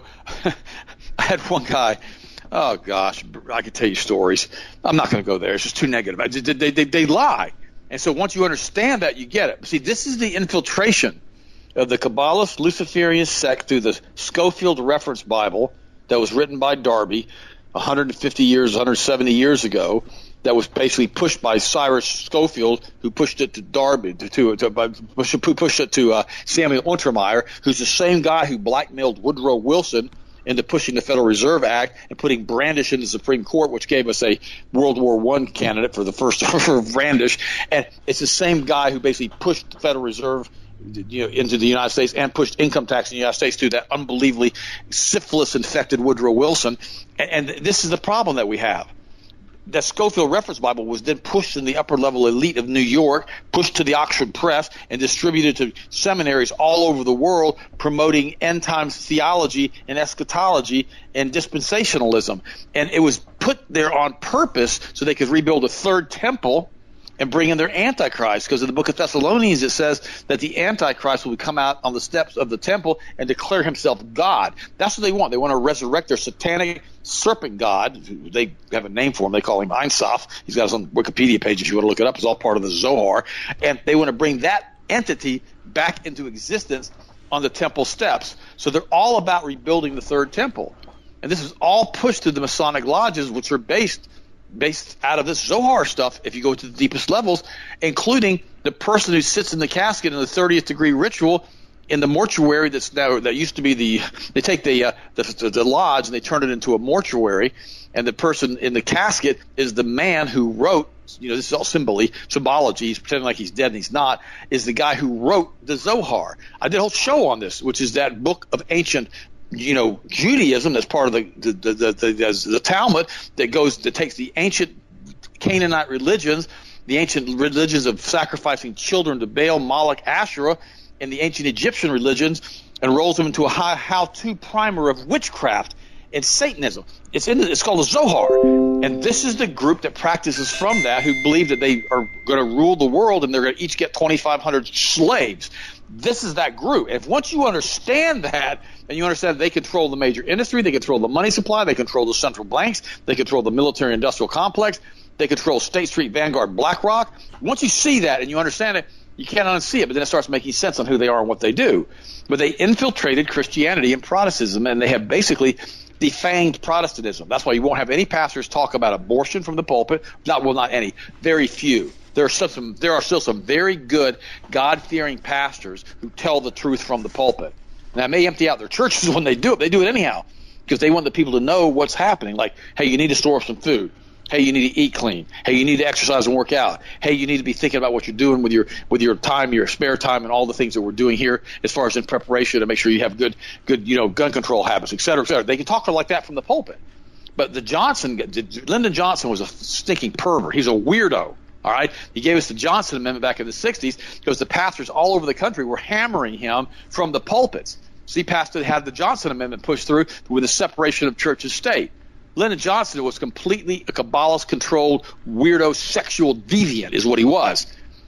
I had one guy. Oh, gosh, I could tell you stories. I'm not going to go there. It's just too negative. They, they, they, they lie. And so once you understand that, you get it. See, this is the infiltration of the Kabbalist Luciferian sect through the Scofield Reference Bible that was written by Darby one hundred fifty years, one hundred seventy years ago, that was basically pushed by Cyrus Scofield, who pushed it to Darby, to, to, to pushed, pushed it to uh, Samuel Untermeyer, who's the same guy who blackmailed Woodrow Wilson into pushing the Federal Reserve Act and putting Brandish in the Supreme Court, which gave us a World War One candidate for the first for Brandish. And it's the same guy who basically pushed the Federal Reserve, you know, into the United States and pushed income tax in the United States to that unbelievably syphilis-infected Woodrow Wilson. And, and this is the problem that we have. That Scofield Reference Bible was then pushed in the upper-level elite of New York, pushed to the Oxford Press, and distributed to seminaries all over the world, promoting end-times theology and eschatology and dispensationalism. And it was put there on purpose so they could rebuild a third temple and bring in their Antichrist, because in the book of Thessalonians it says that the Antichrist will come out on the steps of the temple and declare himself God. That's what they want. They want to resurrect their satanic serpent god. They have a name for him. They call him Ein Sof. He's got his own Wikipedia page if you want to look it up. It's all part of the Zohar. And they want to bring that entity back into existence on the temple steps. So they're all about rebuilding the third temple. And this is all pushed through the Masonic lodges, which are based based out of this Zohar stuff, if you go to the deepest levels, including the person who sits in the casket in the thirtieth degree ritual in the mortuary that's now that used to be the they take the, uh, the the lodge and they turn it into a mortuary, and the person in the casket is the man who wrote, you know, this is all symbology, symbology, he's pretending like he's dead and he's not, is the guy who wrote the Zohar. I did a whole show on this, which is that book of ancient, you know, Judaism that's part of the the, the, the, the the Talmud that goes that takes the ancient Canaanite religions, the ancient religions of sacrificing children to Baal, Moloch, Asherah, and the ancient Egyptian religions, and rolls them into a high, how-to primer of witchcraft and Satanism. It's in the, it's called the Zohar, and this is the group that practices from that, who believe that they are going to rule the world and they're going to each get twenty-five hundred slaves. This is that group. If once you understand that, and you understand that they control the major industry, they control the money supply, they control the central banks, they control the military-industrial complex, they control State Street, Vanguard, BlackRock. Once you see that and you understand it, you can't unsee it, but then it starts making sense on who they are and what they do. But they infiltrated Christianity and Protestantism, and they have basically defanged Protestantism. That's why you won't have any pastors talk about abortion from the pulpit. Not well, not any. Very few. There are some. There are still some very good God-fearing pastors who tell the truth from the pulpit. Now, it may empty out their churches when they do it. They do it anyhow because they want the people to know what's happening. Like, hey, you need to store up some food. Hey, you need to eat clean. Hey, you need to exercise and work out. Hey, you need to be thinking about what you're doing with your with your time, your spare time, and all the things that we're doing here as far as in preparation to make sure you have good, good, you know, gun control habits, et cetera, et cetera. They can talk like that from the pulpit. But the Johnson, Lyndon Johnson was a stinking pervert. He's a weirdo. All right, he gave us the Johnson Amendment back in the sixties because the pastors all over the country were hammering him from the pulpits. So he passed it, had the Johnson Amendment pushed through with the separation of church and state. Lyndon Johnson was completely a Kabbalist-controlled, weirdo, sexual deviant is what he was.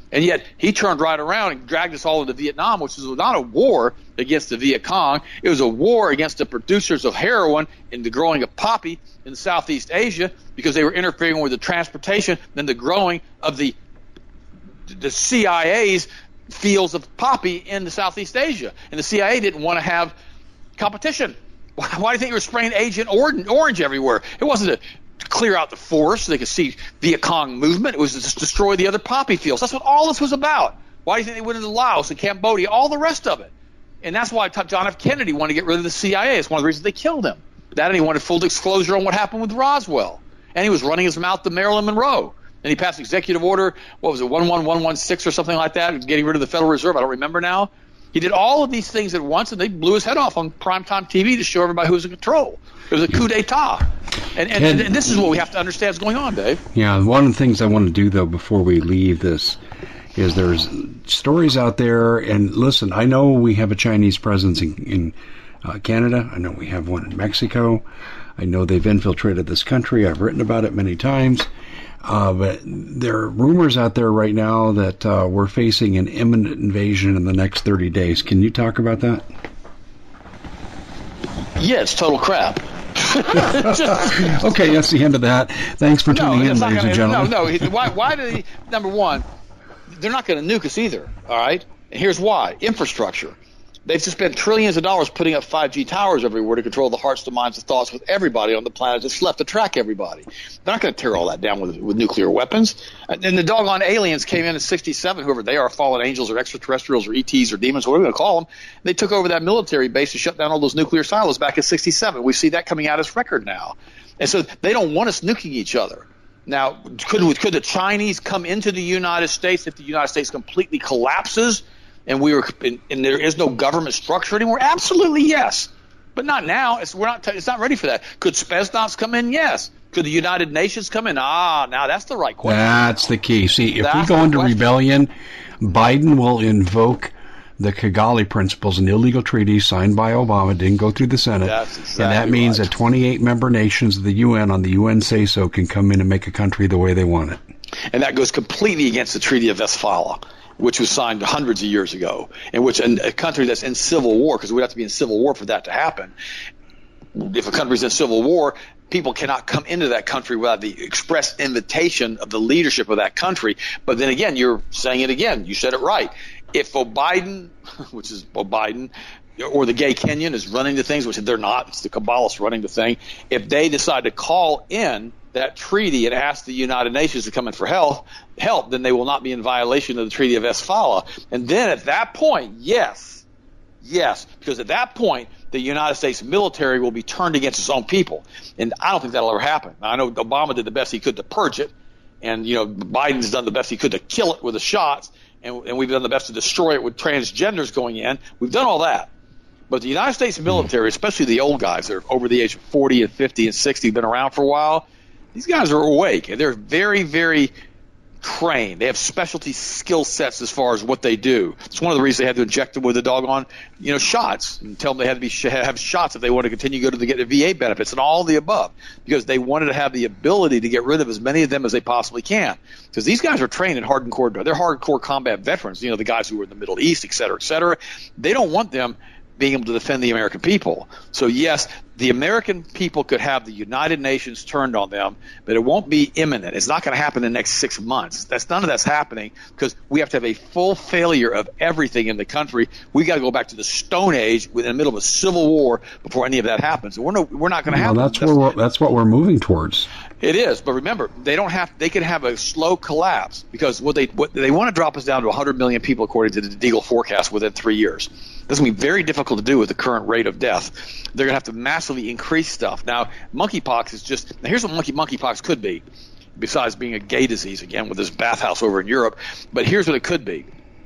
And yet he turned right around and dragged us all into Vietnam, which was not a war against the Viet Cong. It was a war against the producers of heroin and the growing of poppy in Southeast Asia, because they were interfering with the transportation and the growing of the the C I A's fields of poppy in the Southeast Asia. And the C I A didn't want to have competition. Why, why do you think they were spraying Agent Orange, orange everywhere? It wasn't to clear out the forest so they could see Viet Cong movement. It was to just destroy the other poppy fields. That's what all this was about. Why do you think they went into Laos and Cambodia, all the rest of it? And that's why John F. Kennedy wanted to get rid of the C I A. It's one of the reasons they killed him. That, and he wanted full disclosure on what happened with Roswell. And he was running his mouth to Marilyn Monroe. And he passed executive order, what was it, one one one one six or something like that, getting rid of the Federal Reserve. I don't remember now. He did all of these things at once, and they blew his head off on primetime T V to show everybody who was in control. It was a coup d'etat. And, and, and, and this is what we have to understand is going on, Dave. Yeah, one of the things I want to do, though, before we leave this is there's stories out there, and listen, I know we have a Chinese presence in, in uh, Canada. I know we have one in Mexico. I know they've infiltrated this country. I've written about it many times. Uh, but there are rumors out there right now that uh, we're facing an imminent invasion in the next thirty days. Can you talk about that? Yeah, it's total crap. Okay, that's the end of that. Thanks for tuning no, in, ladies gonna, and gentlemen. No, no. Why, why do they, number one, they're not going to nuke us either, all right? And here's why. Infrastructure. They've just spent trillions of dollars putting up five G towers everywhere to control the hearts, the minds, the thoughts with everybody on the planet that's left to track everybody. They're not going to tear all that down with, with nuclear weapons. And the doggone aliens came in in sixty-seven, whoever they are, fallen angels or extraterrestrials or E Ts or demons, whatever we're going to call them. They took over that military base to shut down all those nuclear silos back in sixty-seven. We see that coming out as record now. And so they don't want us nuking each other. Now, could, could the Chinese come into the United States if the United States completely collapses? And we were, and, and there is no government structure anymore. Absolutely, yes, but not now. It's we're not. It's not ready for that. Could Spetsnaz come in? Yes. Could the United Nations come in? Ah, now that's the right question. That's the key. See, if that's we go into question. rebellion, Biden will invoke the Kigali Principles, an illegal treaty signed by Obama, didn't go through the Senate, that's exactly and that means right. that twenty-eight member nations of the U N on the U N say-so can come in and make a country the way they want it. And that goes completely against the Treaty of Westphalia, which was signed hundreds of years ago, in which a country that's in civil war, because we'd have to be in civil war for that to happen. If a country's in civil war, people cannot come into that country without the express invitation of the leadership of that country. But then again, you're saying it again. You said it right. If Biden, which is Biden, or the gay Kenyan is running the things, which they're not, it's the Kabbalists running the thing, if they decide to call in that treaty and ask the United Nations to come in for help, help, then they will not be in violation of the Treaty of Westphalia. And then at that point, yes, yes, because at that point, the United States military will be turned against its own people. And I don't think that'll ever happen. Now, I know Obama did the best he could to purge it, and, you know, Biden's done the best he could to kill it with the shots, and, and we've done the best to destroy it with transgenders going in. We've done all that. But the United States military, especially the old guys that are over the age of forty and fifty and sixty, been around for a while, these guys are awake, and they're very, very trained. They have specialty skill sets as far as what they do. It's one of the reasons they had to inject them with the doggone, you know, shots, and tell them they had to be have shots if they wanted to continue to go to the, get the V A benefits and all of the above, because they wanted to have the ability to get rid of as many of them as they possibly can. Because these guys are trained in hardcore, they're hardcore combat veterans. You know, the guys who were in the Middle East, et cetera, et cetera. They don't want them being able to defend the American people. So yes, the American people could have the United Nations turned on them, but it won't be imminent. It's not going to happen in the next six months. That's none of that's happening, because we have to have a full failure of everything in the country. We got to go back to the Stone Age, in the middle of a civil war, before any of that happens. And we're no, we're not going to have. Well, that's, that's where we're, that's what we're moving towards. It is, but remember, they don't have. They can have a slow collapse, because what they what they want to drop us down to one hundred million people, according to the Deagle forecast, within three years. This is going to be very difficult to do with the current rate of death. They're going to have to massively increase stuff. Now, monkeypox is just – now here's what monkey monkeypox could be, besides being a gay disease, again, with this bathhouse over in Europe. But here's what it could be.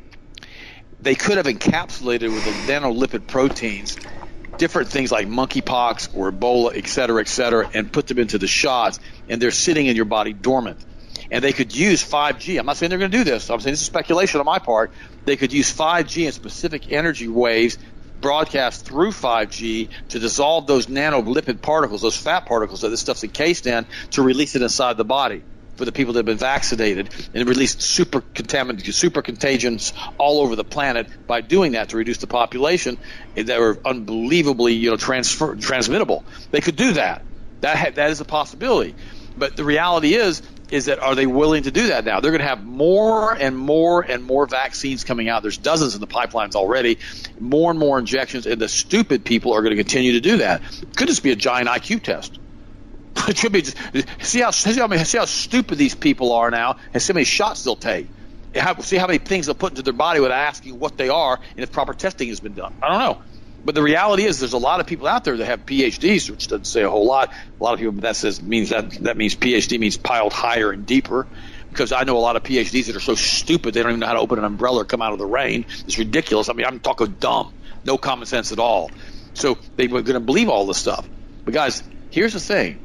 They could have encapsulated with the nanolipid proteins different things like monkeypox or Ebola, et cetera, et cetera, and put them into the shots, and they're sitting in your body dormant. And they could use five G. I'm not saying they're going to do this. I'm saying this is speculation on my part. They could use five G and specific energy waves broadcast through five G to dissolve those nanolipid particles, those fat particles that this stuff's encased in, to release it inside the body. for the people that have been vaccinated and released super contaminant, super contagions all over the planet by doing that to reduce the population that were unbelievably, you know, transfer, transmittable. They could do that. That ha- that is a possibility. But the reality is, is that are they willing to do that now? They're going to have more and more and more vaccines coming out. There's dozens in the pipelines already, more and more injections, and the stupid people are going to continue to do that. It could just be a giant I Q test. It should be just, see how see how, see how stupid these people are now, and see how many shots they'll take. How, see how many things they'll put into their body without asking what they are and if proper testing has been done. I don't know. But the reality is there's a lot of people out there that have P H Ds, which doesn't say a whole lot. A lot of people, that says means that that means P H D means piled higher and deeper. Because I know a lot of P H Ds that are so stupid they don't even know how to open an umbrella or come out of the rain. It's ridiculous. I mean, I'm talking dumb. No common sense at all. So they're going to believe all this stuff. But guys, here's the thing.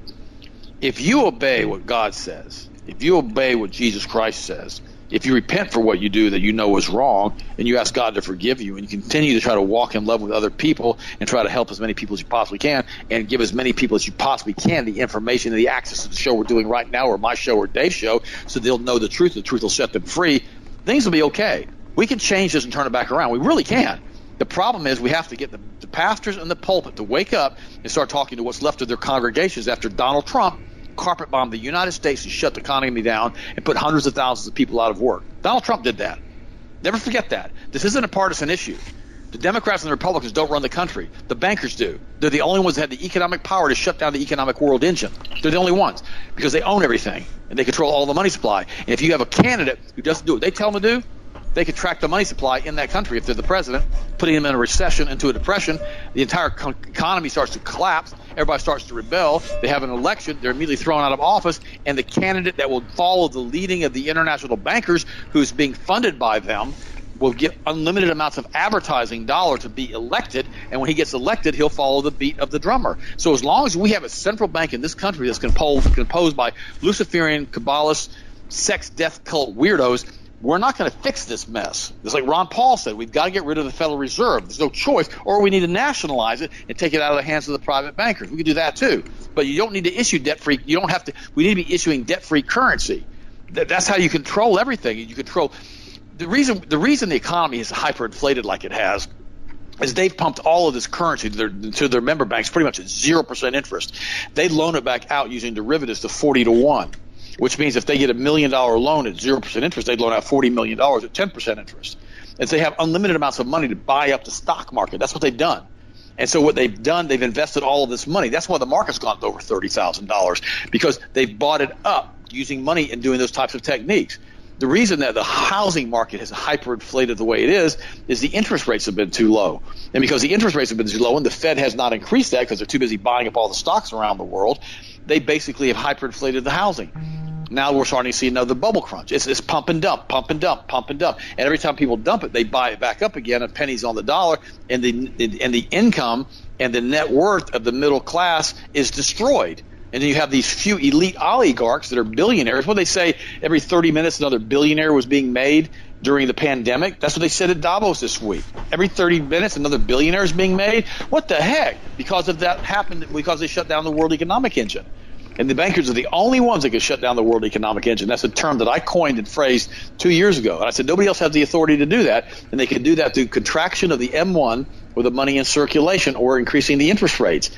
If you obey what God says, if you obey what Jesus Christ says, if you repent for what you do that you know is wrong, and you ask God to forgive you, and you continue to try to walk in love with other people and try to help as many people as you possibly can, and give as many people as you possibly can the information and the access to the show we're doing right now, or my show or Dave's show, so they'll know the truth, the truth will set them free, things will be okay. We can change this and turn it back around. We really can. The problem is we have to get the, the pastors and the pulpit to wake up and start talking to what's left of their congregations after Donald Trump carpet bombed the United States and shut the economy down and put hundreds of thousands of people out of work. Donald Trump did that. Never forget that. This isn't a partisan issue. The Democrats and the Republicans don't run the country. The bankers do. They're the only ones that have the economic power to shut down the economic world engine. They're the only ones because they own everything and they control all the money supply. And if you have a candidate who doesn't do what they tell them to do, they could track the money supply in that country if they're the president, putting them in a recession, into a depression. The entire co- economy starts to collapse. Everybody starts to rebel. They have an election. They're immediately thrown out of office. And the candidate that will follow the leading of the international bankers, who's being funded by them, will get unlimited amounts of advertising dollar to be elected. And when he gets elected, he'll follow the beat of the drummer. So as long as we have a central bank in this country that's composed, composed by Luciferian, Kabbalists, sex, death cult weirdos, we're not going to fix this mess. It's like Ron Paul said, we've got to get rid of the Federal Reserve. There's no choice, or we need to nationalize it and take it out of the hands of the private bankers. We can do that too. But you don't need to issue debt-free. You don't have to. We need to be issuing debt-free currency. That's how you control everything. You control the reason. The reason the economy is hyperinflated like it has is they've pumped all of this currency to their, to their member banks pretty much at zero percent interest. They loan it back out using derivatives to forty to one. Which means if they get a million dollar loan at zero percent interest, they'd loan out forty million dollars at ten percent interest. And so they have unlimited amounts of money to buy up the stock market. That's what they've done. And so what they've done, they've invested all of this money. That's why the market's gone to over thirty thousand dollars, because they've bought it up using money and doing those types of techniques. The reason that the housing market has hyperinflated the way it is is the interest rates have been too low. And because the interest rates have been too low and the Fed has not increased that because they're too busy buying up all the stocks around the world, they basically have hyperinflated the housing. Now we're starting to see another bubble crunch. It's, it's pump and dump, pump and dump, pump and dump. And every time people dump it, they buy it back up again at pennies on the dollar, and the and the income and the net worth of the middle class is destroyed. And then you have these few elite oligarchs that are billionaires. What they say, every thirty minutes another billionaire was being made during the pandemic. That's what they said at Davos this week. Every thirty minutes another billionaire is being made. What the heck? Because of that happened because they shut down the world economic engine. And the bankers are the only ones that can shut down the world economic engine. That's a term that I coined and phrased two years ago. And I said nobody else has the authority to do that. And they can do that through contraction of the M one or the money in circulation or increasing the interest rates.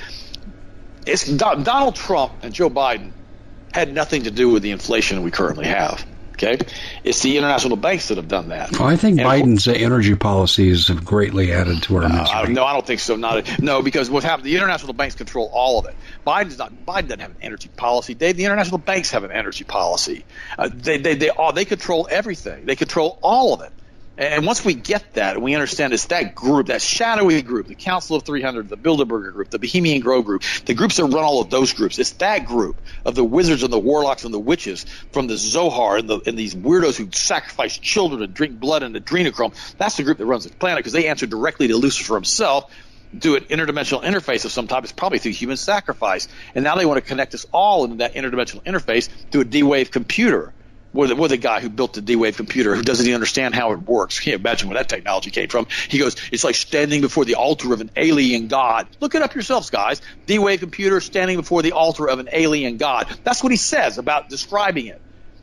It's Donald Trump and Joe Biden had nothing to do with the inflation we currently have. Okay, it's the international banks that have done that. Well, I think and Biden's uh, energy policies have greatly added to our misery. Uh, no, I don't think so. Not a, no, because what happened? The international banks control all of it. Biden's not. Biden doesn't have an energy policy. Dave, the international banks have an energy policy. Uh, they they they all they control everything. They control all of it. And once we get that, and we understand it's that group, that shadowy group, the Council of three hundred, the Bilderberger group, the Bohemian Grove group, the groups that run all of those groups, it's that group of the wizards and the warlocks and the witches from the Zohar and, the, and these weirdos who sacrifice children and drink blood and adrenochrome. That's the group that runs the planet because they answer directly to Lucifer himself, do an interdimensional interface of some type. It's probably through human sacrifice. And now they want to connect us all into that interdimensional interface through a D-Wave computer. We're the, we're the guy who built the D-Wave computer who doesn't even understand how it works. Can't imagine where that technology came from. He goes, it's like standing before the altar of an alien god. Look it up yourselves, guys. D-Wave computer standing before the altar of an alien god. That's what he says about describing it.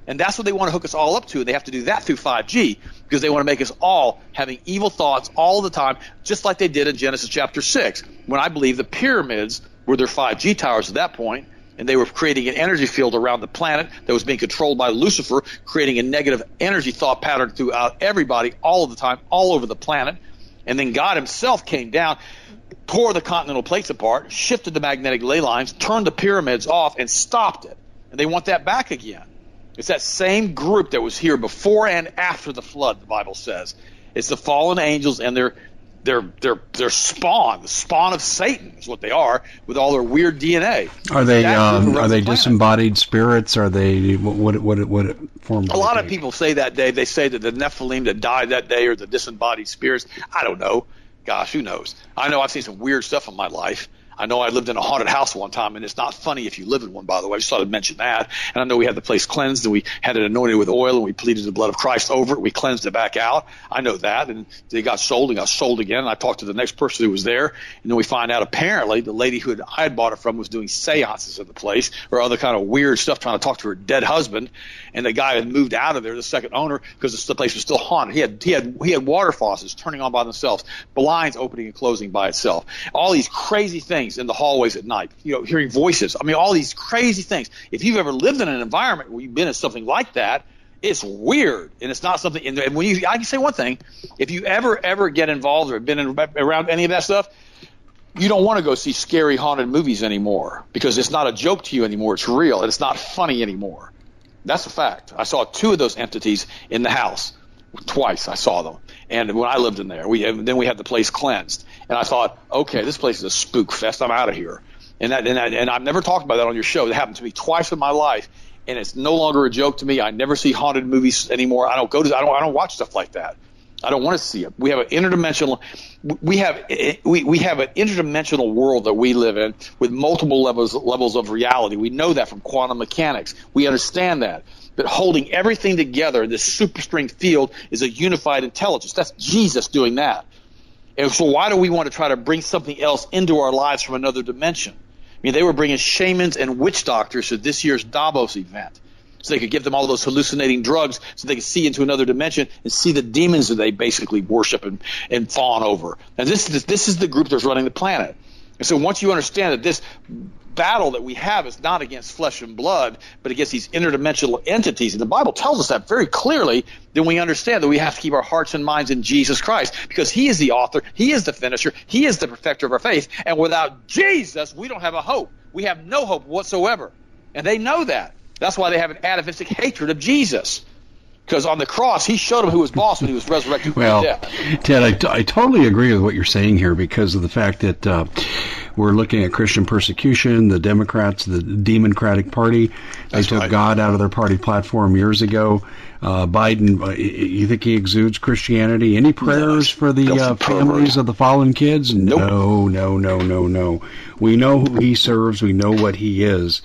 And that's what they want to hook us all up to. And they have to do that through five G because they want to make us all having evil thoughts all the time, just like they did in Genesis chapter six, when I believe the pyramids were their five G towers at that point, and they were creating an energy field around the planet that was being controlled by Lucifer, creating a negative energy thought pattern throughout everybody all of the time, all over the planet. And then God himself came down, tore the continental plates apart, shifted the magnetic ley lines, turned the pyramids off, and stopped it. And they want that back again. It's that same group that was here before and after the flood, the Bible says. It's the fallen angels and their their their their spawn, the spawn of Satan is what they are, with all their weird D N A. Are they um, are they the disembodied spirits? Are they what what what, what form? A lot of people say that day. They say that the Nephilim that died that day are the disembodied spirits. I don't know. Gosh, who knows? I know I've seen some weird stuff in my life. I know I lived in a haunted house one time, and it's not funny if you live in one, by the way. I just thought I'd mention that. And I know we had the place cleansed, and we had it anointed with oil, and we pleaded the blood of Christ over it. We cleansed it back out. I know that. And they got sold and got sold again. And I talked to the next person who was there, and then we find out apparently the lady who had, I had bought it from was doing seances at the place or other kind of weird stuff, trying to talk to her dead husband. And the guy had moved out of there, the second owner, because the place was still haunted. He had he had he had water faucets turning on by themselves, blinds opening and closing by itself, all these crazy things in the hallways at night. You know, hearing voices. I mean, all these crazy things. If you've ever lived in an environment where you've been in something like that, it's weird, and it's not something. And when you, I can say one thing: if you ever ever get involved or been in, around any of that stuff, you don't want to go see scary haunted movies anymore because it's not a joke to you anymore. It's real, and it's not funny anymore. That's a fact. I saw two of those entities in the house. Twice I saw them. And when I lived in there, we then we had the place cleansed. And I thought, okay, this place is a spook fest. I'm out of here. And that, and, that, and I've never talked about that on your show. That happened to me twice in my life, and it's no longer a joke to me. I never see haunted movies anymore. I don't go to. I don't. I don't watch stuff like that. I don't want to see it. We have an interdimensional. We have we we have an interdimensional world that we live in with multiple levels levels of reality. We know that from quantum mechanics. We understand that. But holding everything together in this superstring field is a unified intelligence. That's Jesus doing that. And so why do we want to try to bring something else into our lives from another dimension? I mean, they were bringing shamans and witch doctors to this year's Davos event, so they could give them all those hallucinating drugs so they could see into another dimension and see the demons that they basically worship and, and fawn over. And this is, this is the group that's running the planet. And so once you understand that this battle that we have is not against flesh and blood, but against these interdimensional entities, and the Bible tells us that very clearly, then we understand that we have to keep our hearts and minds in Jesus Christ, because he is the author, he is the finisher, he is the perfecter of our faith. And without Jesus, we don't have a hope. We have no hope whatsoever. And they know that. That's why they have an atavistic hatred of Jesus. Because on the cross, he showed them who was boss when he was resurrected from well, death. Ted, I, t- I totally agree with what you're saying here, because of the fact that uh, we're looking at Christian persecution. The Democrats, the Democratic Party, they That's took right. God out of their party platform years ago. Uh, Biden, uh, you think he exudes Christianity? Any prayers No, for the uh, families of the fallen kids? Nope. No, no, no, no, no. We know who he serves. We know what he is.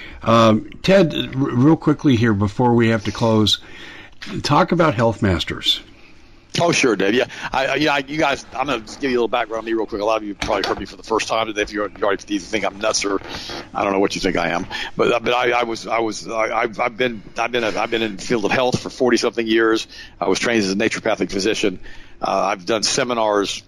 Um, Ted, r- real quickly here before we have to close, talk about Health Masters. Oh, sure, Dave. Yeah, I, I, yeah, you guys, I'm going to give you a little background on me real quick. A lot of you probably heard me for the first time. If you already either think I'm nuts or I don't know what you think I am, but but I, I was I was I, I've I've been I've been a, I've been in the field of health for forty something years. I was trained as a naturopathic physician. Uh, I've done seminars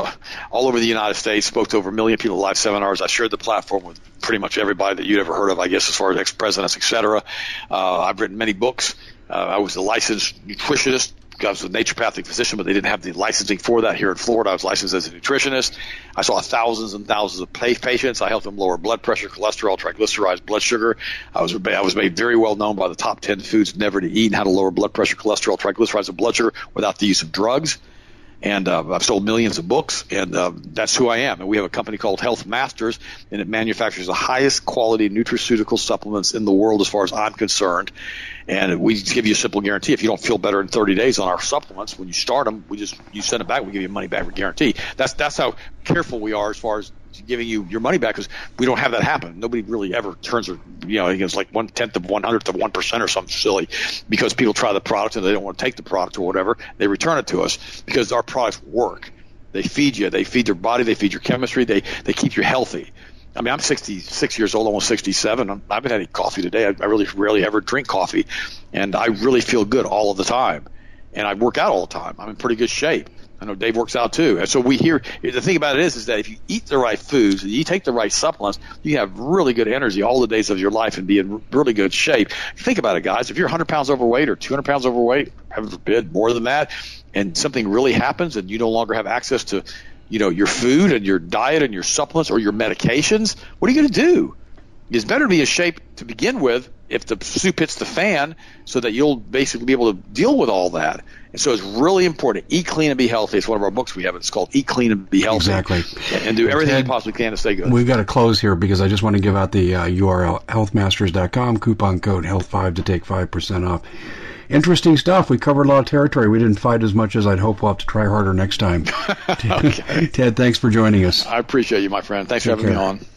all over the United States. Spoke to over a million people at live seminars. I shared the platform with pretty much everybody that you'd ever heard of, I guess, as far as ex-presidents, et cetera. Uh, I've written many books. Uh, I was a licensed nutritionist. I was a naturopathic physician, but they didn't have the licensing for that here in Florida. I was licensed as a nutritionist. I saw thousands and thousands of patients. I helped them lower blood pressure, cholesterol, triglycerides, blood sugar. I was I was made very well known by the top ten foods never to eat and how to lower blood pressure, cholesterol, triglycerides, and blood sugar without the use of drugs. And uh, I've sold millions of books, and uh, that's who I am. And we have a company called Health Masters, and it manufactures the highest quality nutraceutical supplements in the world as far as I'm concerned. And we give you a simple guarantee. If you don't feel better in thirty days on our supplements, when you start them, we just you send it back. We give you money back guarantee. That's that's how careful we are as far as giving you your money back, because we don't have that happen. Nobody really ever turns, you know, it's like one tenth of one hundredth of one percent or something silly, because people try the product and they don't want to take the product or whatever. They return it to us because our products work. They feed you. They feed your body. They feed your chemistry. They they keep you healthy. I mean, I'm sixty-six years old, almost sixty-seven. I'm, I haven't had any coffee today. I, I really rarely ever drink coffee, and I really feel good all of the time. And I work out all the time. I'm in pretty good shape. I know Dave works out too. And so we hear the thing about it is, is that if you eat the right foods and you take the right supplements, you have really good energy all the days of your life and be in really good shape. Think about it, guys. If you're one hundred pounds overweight or two hundred pounds overweight, heaven forbid, more than that, and something really happens and you no longer have access to, you know, your food and your diet and your supplements or your medications, what are you going to do? It's better to be in shape to begin with if the soup hits the fan so that you'll basically be able to deal with all that. And so it's really important. Eat clean and be healthy. It's one of our books we have. It's called Eat Clean and Be Healthy. Exactly. And do everything Ted, you possibly can to stay good. We've got to close here because I just want to give out the uh, U R L, health masters dot com, coupon code health five to take five percent off. Interesting stuff. We covered a lot of territory. We didn't fight as much as I'd hope. We'll have to try harder next time. Okay. Ted, thanks for joining us. I appreciate you, my friend. Thanks Take for having care. me on.